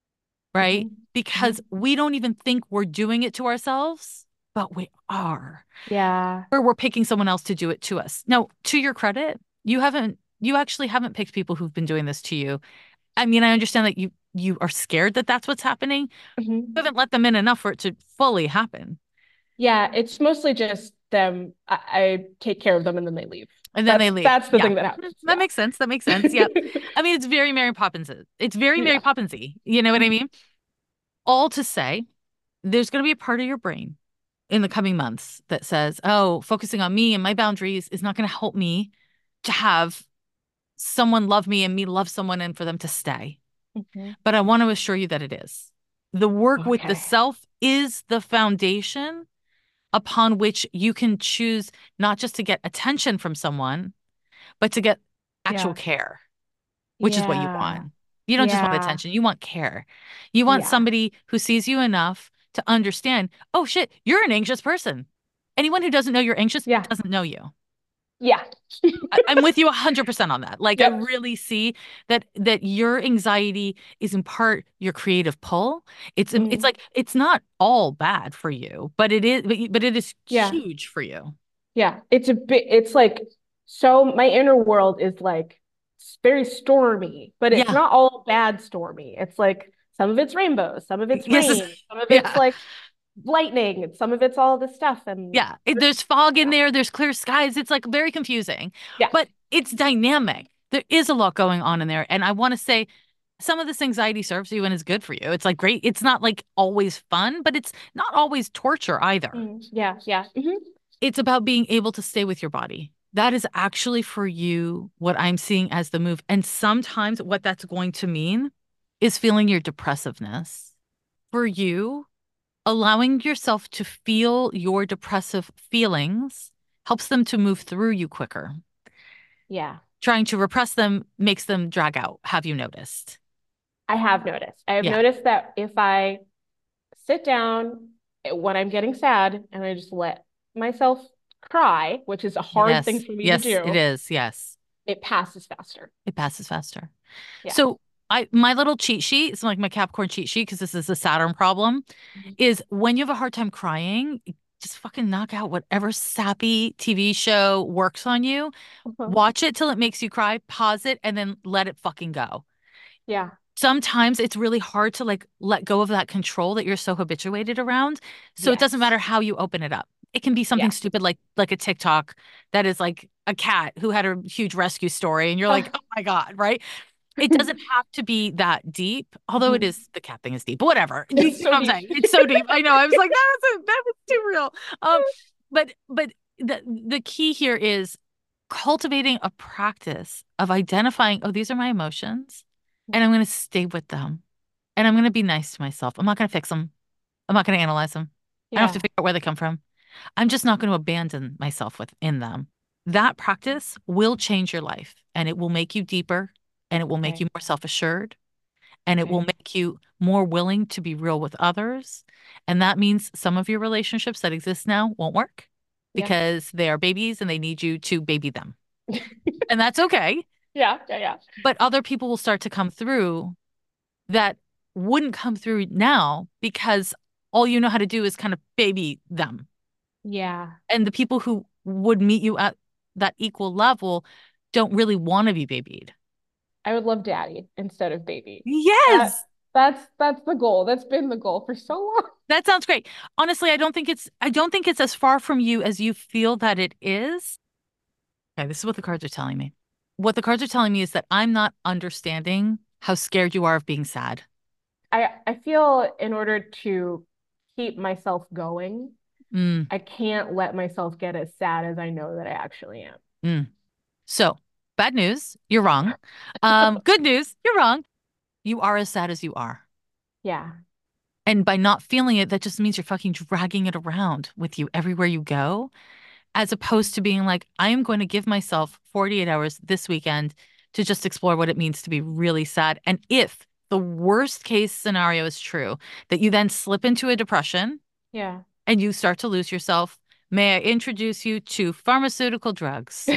S1: right?
S2: Hmm.
S1: Because
S2: Hmm.
S1: we don't even think we're doing it to ourselves, but we are.
S2: Yeah.
S1: Or we're picking someone else to do it to us. Now, to your credit, you actually haven't picked people who've been doing this to you. I mean, I understand that you are scared that that's what's happening. You
S2: Hmm.
S1: haven't let them in enough for it to fully happen.
S2: Yeah. It's mostly just them. I take care of them and then they leave.
S1: And then they
S2: That's
S1: leave.
S2: that's the
S1: Yeah.
S2: thing that happens.
S1: That
S2: Yeah.
S1: makes sense. That makes sense. Yep. I mean, it's very Mary Poppins. It's very Mary
S2: Yeah.
S1: Poppinsy. You know what I
S2: Mhm.
S1: mean? All to say, there's going to be a part of your brain in the coming months that says, oh, focusing on me and my boundaries is not going to help me to have someone love me and me love someone and for them to stay.
S2: Mhm.
S1: But I want to assure you that it is. The work with the
S2: Okay.
S1: self is the foundation upon which you can choose not just to get attention from someone, but to get actual
S2: Yeah.
S1: care, which is what you
S2: Yeah.
S1: want. You don't just want
S2: Yeah.
S1: attention, you want care. You want
S2: Yeah.
S1: somebody who sees you enough to understand, oh shit, you're an anxious person. Anyone who doesn't know you're anxious
S2: Yeah.
S1: doesn't know you.
S2: Yeah.
S1: I'm with you 100% on that. Like I
S2: Yep.
S1: really see that your anxiety is in part your creative pull. It's
S2: Mm.
S1: like it's not all bad for you, but but it is
S2: Yeah.
S1: huge for you.
S2: Yeah. It's a bit, it's like, so my inner world is like very stormy, but it's
S1: Yeah.
S2: not all bad stormy. It's like some of it's rainbows, some of it's
S1: Yes.
S2: rain, some of it's
S1: Yeah.
S2: like lightning, and some of it's all this stuff. And
S1: Yeah. There's fog in
S2: yeah.
S1: there, there's clear skies. It's like very confusing,
S2: Yeah.
S1: but it's dynamic. There is a lot going on in there. And I want to say some of this anxiety serves you and is good for you. It's like great. It's not like always fun, but it's not always torture either.
S2: Mm. Yeah. Yeah. Hmm.
S1: It's about being able to stay with your body. That is actually for you what I'm seeing as the move. And sometimes what that's going to mean is feeling your depressiveness. For you, allowing yourself to feel your depressive feelings helps them to move through you quicker.
S2: Yeah.
S1: Trying to repress them makes them drag out. Have you noticed?
S2: I have noticed. I have
S1: Yeah.
S2: noticed that if I sit down when I'm getting sad and I just let myself cry, which is a hard thing
S1: Yes.
S2: for me to
S1: Yes, it
S2: do,
S1: is. Yes.
S2: it passes faster.
S1: It passes faster.
S2: Yeah.
S1: So my little cheat sheet, it's like my Capricorn cheat sheet because this is a Saturn problem,
S2: Mhm.
S1: is when you have a hard time crying, just fucking knock out whatever sappy TV show works on you.
S2: Uh-huh.
S1: Watch it till it makes you cry, pause it, and then let it fucking go.
S2: Yeah.
S1: Sometimes it's really hard to like let go of that control that you're so habituated around. So it doesn't
S2: Yes.
S1: matter how you open it up. It can be something
S2: Yeah.
S1: stupid like a TikTok that is like a cat who had a huge rescue story and you're like, "Oh my God," right? It doesn't have to be that deep, although it
S2: Mhm.
S1: is the cat thing is deep, but whatever. You
S2: It's
S1: know
S2: so
S1: what I'm
S2: deep.
S1: saying? It's so deep. I know. I was like, that was too real. But the key here is cultivating a practice of identifying, oh, these are my emotions, and I'm going to stay with them, and I'm going to be nice to myself. I'm not going to fix them. I'm not going to analyze them. I don't have to
S2: Yeah.
S1: figure out where they come from. I'm just not going to abandon myself within them. That practice will change your life and it will make you deeper and it will make
S2: Okay.
S1: you more self-assured and it will
S2: Okay.
S1: make you more willing to be real with others. And that means some of your relationships that exist now won't work
S2: Yeah.
S1: because they are babies and they need you to baby them. And that's okay.
S2: Yeah. Yeah. Yeah.
S1: But other people will start to come through that wouldn't come through now because all you know how to do is kind of baby them.
S2: Yeah.
S1: And the people who would meet you at that equal level don't really want to be babied.
S2: I would love daddy instead of baby. That
S1: Yes.
S2: that's the goal. That's been the goal for so long.
S1: That sounds great. Honestly, I don't think it's as far from you as you feel that it is. Okay, this is what the cards are telling me. What the cards are telling me is that I'm not understanding how scared you are of being sad.
S2: I feel in order to keep myself going,
S1: Mm,
S2: I can't let myself get as sad as I know that I actually am.
S1: mm. So, bad news, you're wrong. Good news, you're wrong. You are as sad as you are.
S2: Yeah.
S1: And by not feeling it, that just means you're fucking dragging it around with you everywhere you go, as opposed to being like, I am going to give myself 48 hours this weekend to just explore what it means to be really sad. And if the worst case scenario is true, that you then slip into a depression
S2: Yeah.
S1: and you start to lose yourself, may I introduce you to pharmaceutical drugs?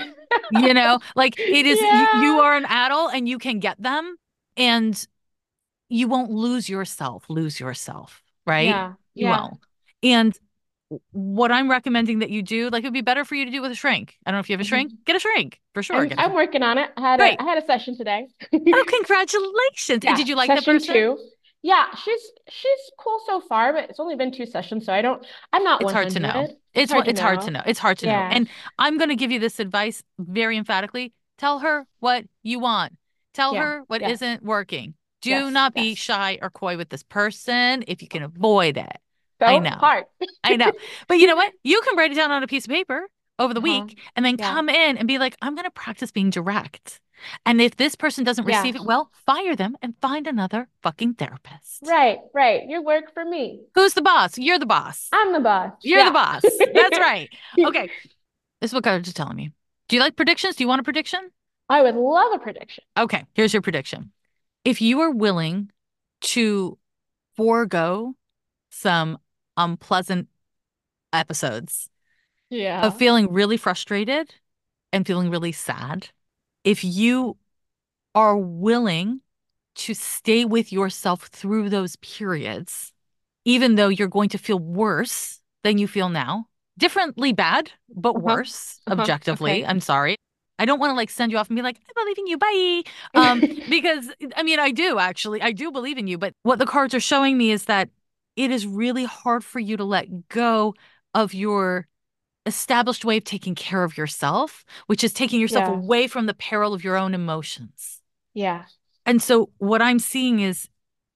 S1: Like it is, you
S2: Yeah.
S1: are an adult and you can get them and you won't lose yourself, right?
S2: Yeah.
S1: You
S2: Yeah.
S1: won't. And what I'm recommending that you do, like it'd be better for you to do with a shrink. I don't know if you have a shrink,
S2: Mhm.
S1: get a shrink for sure.
S2: I'm
S1: Get a
S2: I'm
S1: shrink.
S2: working on it.
S1: Great.
S2: I had a session today.
S1: Oh, congratulations. And
S2: Yeah,
S1: did you like the
S2: session
S1: person?
S2: two. Yeah, she's cool so far, but it's only been two sessions, so I'm not
S1: It's hard to know.
S2: 100. It's hard to
S1: It's hard to
S2: know.
S1: know. It's hard to know.
S2: Yeah.
S1: And I'm going to give you this advice very emphatically. Tell her what you want. Tell
S2: Yeah.
S1: her what
S2: Yes.
S1: isn't working. Do
S2: Yes.
S1: not be
S2: Yes.
S1: shy or coy with this person if you can avoid it. I
S2: So
S1: know.
S2: hard.
S1: I know. But you know what? You can write it down on a piece of paper over the
S2: Uh-huh.
S1: week and then
S2: Yeah.
S1: come in and be like, I'm going to practice being direct. And if this person doesn't
S2: Yeah.
S1: receive it well, fire them and find another fucking therapist.
S2: Right, right. Your work for me.
S1: Who's the boss? You're the boss.
S2: I'm the boss.
S1: You're the
S2: Yeah.
S1: boss. That's right. Okay. This is what God is telling me. Do you like predictions? Do you want a prediction?
S2: I would love a prediction.
S1: Okay. Here's your prediction. If you are willing to forego some unpleasant episodes of
S2: Yeah.
S1: feeling really frustrated and feeling really sad, if you are willing to stay with yourself through those periods, even though you're going to feel worse than you feel now, differently bad, but
S2: Uh-huh.
S1: worse
S2: Uh-huh.
S1: objectively.
S2: Okay.
S1: I'm sorry. I don't want to like send you off and be like, I believe in you, bye. Because I mean, I do actually, I do believe in you. But what the cards are showing me is that it is really hard for you to let go of your established way of taking care of yourself, which is taking yourself
S2: Yeah.
S1: away from the peril of your own emotions.
S2: Yeah.
S1: And so what I'm seeing is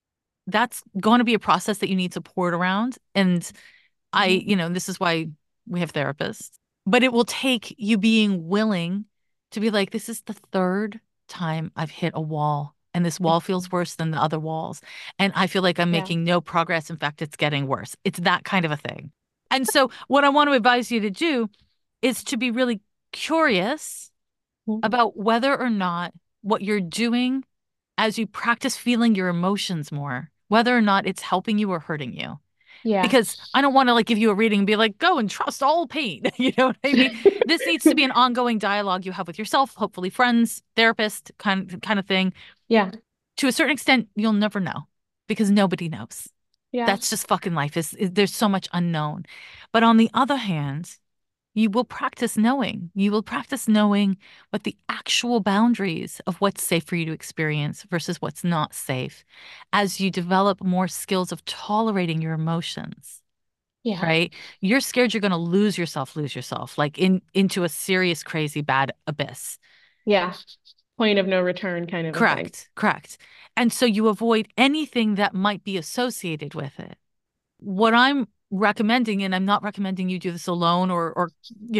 S1: that's going to be a process that you need support around. And
S2: Mhm.
S1: this is why we have therapists, but it will take you being willing to be like, this is the third time I've hit a wall and this wall feels
S2: Mhm.
S1: worse than the other walls. And I feel like I'm
S2: Yeah.
S1: making no progress. In fact, it's getting worse. It's that kind of a thing. And so what I want to advise you to do is to be really curious
S2: Mhm.
S1: about whether or not what you're doing as you practice feeling your emotions more, whether or not it's helping you or hurting you.
S2: Yeah.
S1: Because I don't want to like give you a reading and be like, go and trust all pain. You know what I mean? This needs to be an ongoing dialogue you have with yourself, hopefully friends, therapist, kind of thing.
S2: Yeah.
S1: To a certain extent, you'll never know because nobody knows.
S2: Yeah.
S1: That's just fucking life. Is there's so much unknown. But on the other hand, you will practice knowing. You will practice knowing what the actual boundaries of what's safe for you to experience versus what's not safe as you develop more skills of tolerating your emotions,
S2: Yeah.
S1: right? You're scared you're going to lose yourself like into a serious, crazy, bad abyss.
S2: Yeah. Point of no return kind of a thing.
S1: Correct, correct. And so you avoid anything that might be associated with it. What I'm recommending, and I'm not recommending you do this alone or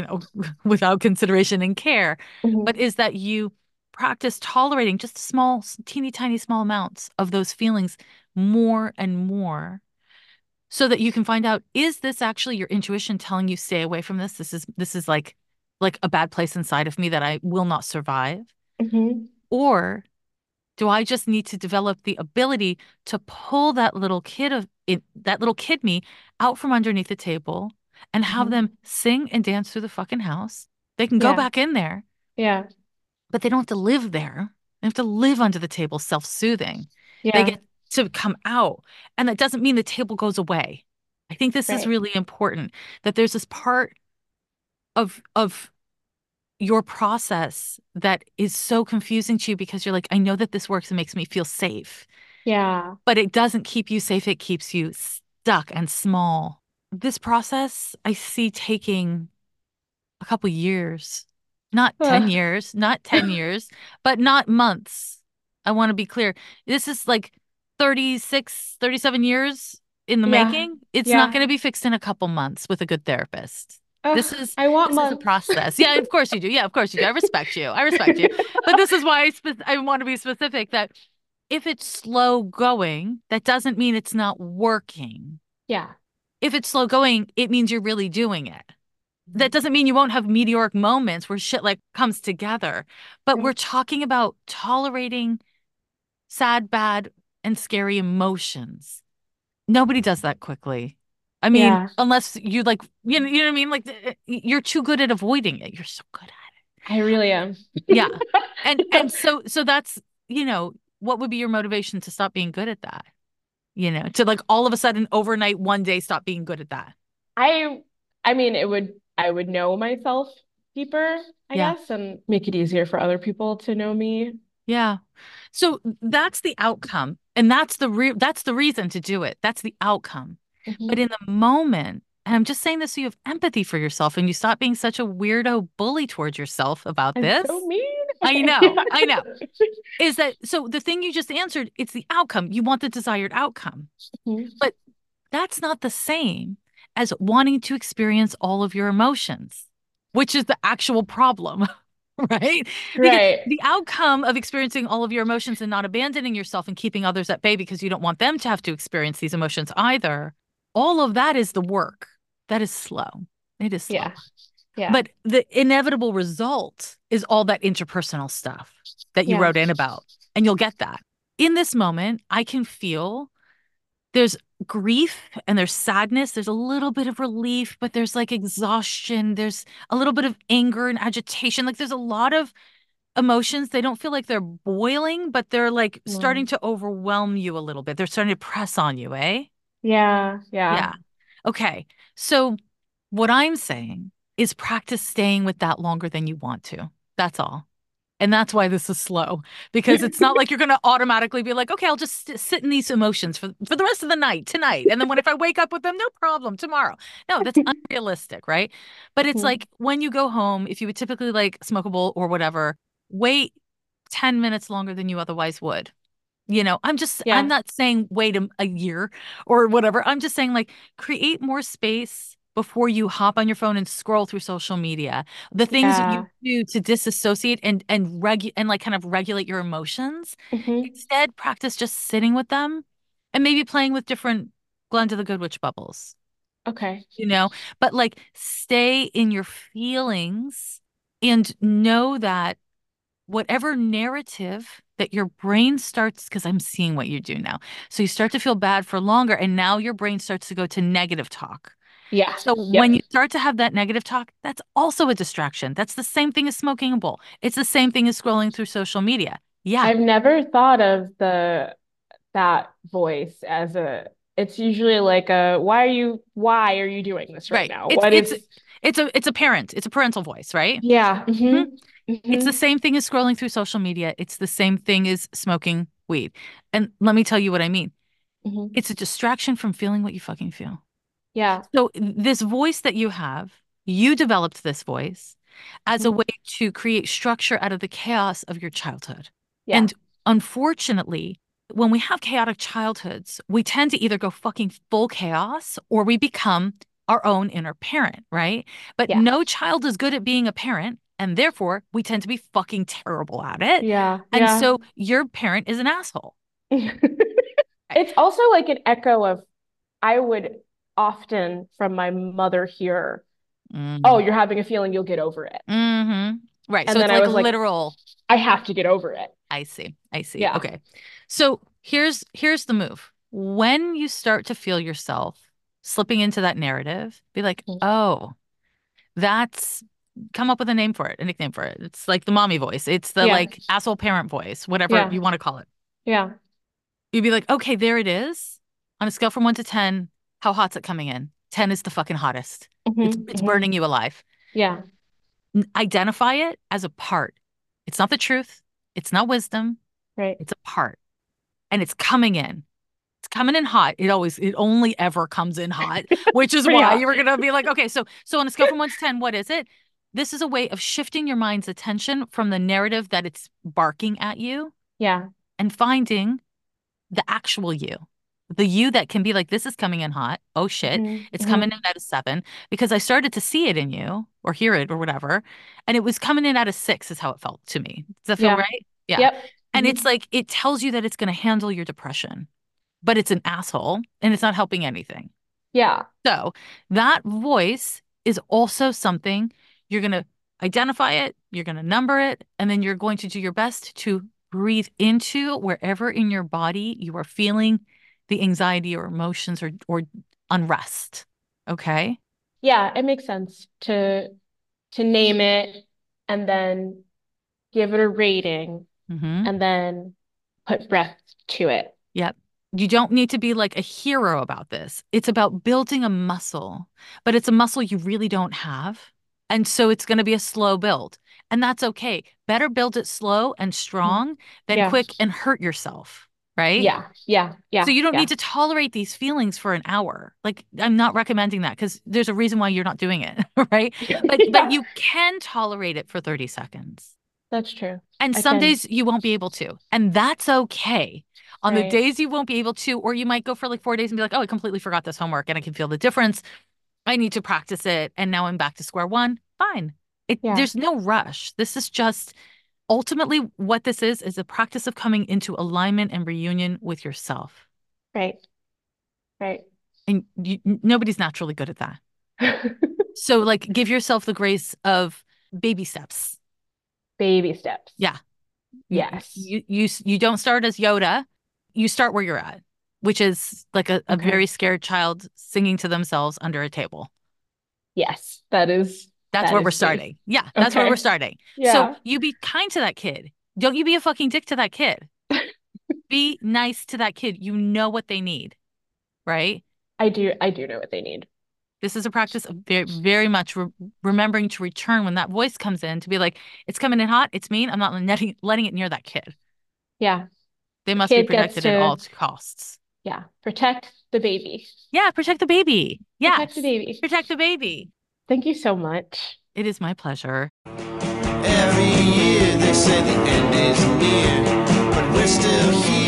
S1: without consideration and care, but
S2: Mhm.
S1: is that you practice tolerating just small, teeny tiny small amounts of those feelings more and more so that you can find out, is this actually your intuition telling you stay away from this? This is like a bad place inside of me that I will not survive.
S2: Mhm.
S1: Or do I just need to develop the ability to pull that little kid me out from underneath the table and have
S2: Mhm.
S1: them sing and dance through the fucking house? They can go
S2: Yeah.
S1: back in there,
S2: Yeah.
S1: but they don't have to live there. They have to live under the table self-soothing. They
S2: Yeah.
S1: get to come out. And that doesn't mean the table goes away. I think this is
S2: Right.
S1: really important that there's this part of your process that is so confusing to you because you're like, I know that this works and makes me feel safe,
S2: Yeah.
S1: but it doesn't keep you safe. It keeps you stuck and small. This process I see taking a couple years, not 10
S2: Ugh.
S1: years, not 10 years, but not months. I want to be clear. This is like 36, 37 years. in the
S2: Yeah.
S1: making. It's not
S2: Yeah.
S1: going to be fixed in a couple months with a good therapist.
S2: Ugh,
S1: This is
S2: I want
S1: this is a
S2: months.
S1: process. Yeah, of course you do. Yeah, of course you do. I respect you. I respect you. But this is why I want to be specific that if it's slow going, that doesn't mean it's not working.
S2: Yeah.
S1: If it's slow going, it means you're really doing it. That doesn't mean you won't have meteoric moments where shit like comes together. But we're
S2: Right.
S1: talking about tolerating sad, bad, and scary emotions. Nobody does that quickly. I mean,
S2: Yeah.
S1: unless you like, you know what I mean? Like you're too good at avoiding it. You're so good at
S2: I really am.
S1: it. Yeah. And so that's, what would be your motivation to stop being good at that? To like all of a sudden overnight one day stop being good at that.
S2: I I mean I would know myself deeper, I
S1: Yeah.
S2: guess, and make it easier for other people to know me.
S1: Yeah. So that's the outcome. And that's the reason to do it. That's the outcome. But
S2: Hmm.
S1: in the moment, and I'm just saying this so you have empathy for yourself and you stop being such a weirdo bully towards yourself about
S2: I'm so
S1: this.
S2: mean.
S1: I
S2: Okay.
S1: know, I know. Is that so the thing you just answered, it's the outcome. You want the desired outcome.
S2: Mhm.
S1: But that's not the same as wanting to experience all of your emotions, which is the actual problem, right? Because
S2: Right.
S1: the outcome of experiencing all of your emotions and not abandoning yourself and keeping others at bay because you don't want them to have to experience these emotions either, all of that is the work. That is slow. It is slow.
S2: Yeah. Yeah.
S1: But the inevitable result is all that interpersonal stuff that you
S2: Yeah.
S1: wrote in about. And you'll get that. In this moment, I can feel there's grief and there's sadness. There's a little bit of relief, but there's like exhaustion. There's a little bit of anger and agitation. Like there's a lot of emotions. They don't feel like they're boiling, but they're like starting
S2: Mm.
S1: to overwhelm you a little bit. They're starting to press on you, eh?
S2: Yeah. Yeah.
S1: Yeah. Okay. So what I'm saying is practice staying with that longer than you want to. That's all. And that's why this is slow because it's not like you're going to automatically be like, okay, I'll just sit in these emotions for the rest of the night tonight. And then if I wake up with them, no problem tomorrow. No, that's unrealistic, right? But it's
S2: Mhm.
S1: like when you go home, if you would typically like smoke a bowl or whatever, wait 10 minutes longer than you otherwise would. I'm
S2: Yeah.
S1: not saying wait a year or whatever. I'm just saying like create more space before you hop on your phone and scroll through social media. The things that you
S2: Yeah.
S1: do to disassociate and like kind of regulate your emotions.
S2: Hmm.
S1: Instead, practice just sitting with them and maybe playing with different Glenda the Good Witch bubbles,
S2: Okay.
S1: you know, but like stay in your feelings and know that whatever narrative that your brain starts, because I'm seeing what you do now. So you start to feel bad for longer, and now your brain starts to go to negative talk.
S2: Yeah.
S1: So when
S2: Yep.
S1: you start to have that negative talk, that's also a distraction. That's the same thing as smoking a bowl. It's the same thing as scrolling through social media. Yeah,
S2: I've never thought of that voice as it's usually like a why are you doing this right
S1: right.
S2: now?
S1: It's
S2: What
S1: it's
S2: is
S1: it's a parent. It's a parental voice, right?
S2: yeah.
S1: Mhm. It's the
S2: Hmm.
S1: same thing as scrolling through social media. It's the same thing as smoking weed. And let me tell you what I mean.
S2: Hmm.
S1: It's a distraction from feeling what you fucking feel.
S2: Yeah.
S1: So this voice that you have, you developed this voice as a
S2: Mhm.
S1: way to create structure out of the chaos of your childhood.
S2: Yeah.
S1: And unfortunately, when we have chaotic childhoods, we tend to either go fucking full chaos or we become our own inner parent, right? But
S2: Yeah.
S1: no child is good at being a parent, and therefore we tend to be fucking terrible at it.
S2: Yeah.
S1: And
S2: Yeah.
S1: so your parent is an asshole.
S2: It's also like an echo of I would often from my mother hear, "Oh,
S1: Mm.
S2: you're having a feeling, you'll get over it."
S1: Hmm. Right.
S2: And
S1: So
S2: then
S1: it's
S2: I
S1: like
S2: was like,
S1: literal.
S2: I have to get over it.
S1: I see. I see.
S2: Yeah.
S1: Okay. So here's the move. When you start to feel yourself slipping into that narrative, be like,
S2: Mhm.
S1: "Oh, that's come up with a name for it, a nickname for it. It's like the mommy voice. It's the
S2: Yeah.
S1: like asshole parent voice, whatever
S2: Yeah.
S1: you want to call it."
S2: Yeah.
S1: You'd be like, "Okay, there it is. On a scale from 1 to 10, how hot's it coming in? 10 is the fucking hottest. It's
S2: Hmm.
S1: it's
S2: Hmm.
S1: burning you alive."
S2: Yeah.
S1: Identify it as a part. It's not the truth. It's not wisdom.
S2: Right.
S1: It's a part. And it's coming in. It's coming in hot. It only ever comes in hot, which is
S2: Pretty
S1: why
S2: hot.
S1: you were gonna be like, okay, so on a scale from 1 to 10, what is it? This is a way of shifting your mind's attention from the narrative that it's barking at you
S2: Yeah.
S1: and finding the actual you. The you that can be like, this is coming in hot. Oh shit. It's coming in at a 7 because I started to see it in you or hear it or whatever. And it was coming in at a 6 is how it felt to me. Does that feel
S2: Yeah.
S1: right? Yeah.
S2: Yep.
S1: And it's like, it tells you that it's going to handle your depression, but it's an asshole and it's not helping anything.
S2: Yeah.
S1: So that voice is also something you're going to identify it, you're going to number it, and then you're going to do your best to breathe into wherever in your body you are feeling the anxiety or emotions or unrest. Okay.
S2: Yeah, it makes sense to name it and then give it a rating
S1: Mm-hmm.
S2: and then put breath to it.
S1: Yep. You don't need to be like a hero about this. It's about building a muscle, but it's a muscle you really don't have. And so it's going to be a slow build. And that's okay. Better build it slow and
S2: Mhm.
S1: strong than
S2: Yeah.
S1: quick and hurt yourself, right?
S2: Yeah. Yeah.
S1: So
S2: Yeah.
S1: you don't
S2: Yeah.
S1: need to tolerate these feelings for an hour. Like I'm not recommending that because there's a reason why you're not doing it, right? But
S2: Yeah.
S1: you can tolerate it for 30 seconds.
S2: That's true.
S1: And
S2: I
S1: some
S2: can.
S1: days you won't be able to. And that's okay. On the
S2: Right.
S1: days you won't be able to, or you might go for like 4 days and be like, oh, I completely forgot this homework and I can feel the difference. I need to practice it. And now I'm back to square one. Fine.
S2: Yeah.
S1: There's no rush. This is just ultimately what this is a practice of coming into alignment and reunion with yourself.
S2: Right. Right.
S1: And nobody's naturally good at that. So, like, give yourself the grace of baby steps.
S2: Baby steps.
S1: Yeah.
S2: Yes.
S1: You don't start as Yoda. You start where you're at, which is like a
S2: Okay.
S1: very scared child singing to themselves under a table.
S2: Yes. That is
S1: That's
S2: that
S1: where we're
S2: is me.
S1: starting. Yeah, that's where we're
S2: Okay.
S1: starting. So
S2: Yeah.
S1: you be kind to that kid. Don't you be a fucking dick to that kid. Be nice to that kid. You know what they need, right?
S2: I do know what they need.
S1: This is a practice of very, very much remembering to return when that voice comes in to be like, it's coming in hot. It's mean. I'm not letting it near that kid.
S2: Yeah.
S1: They
S2: The
S1: must be
S2: kid gets
S1: protected at all
S2: to,
S1: costs.
S2: yeah, protect the baby.
S1: Yeah, protect the baby.
S2: Protect the
S1: Yes,
S2: baby.
S1: protect the baby.
S2: Thank you so much.
S1: It is my pleasure.
S3: Every year they say the end is near, but we're still here.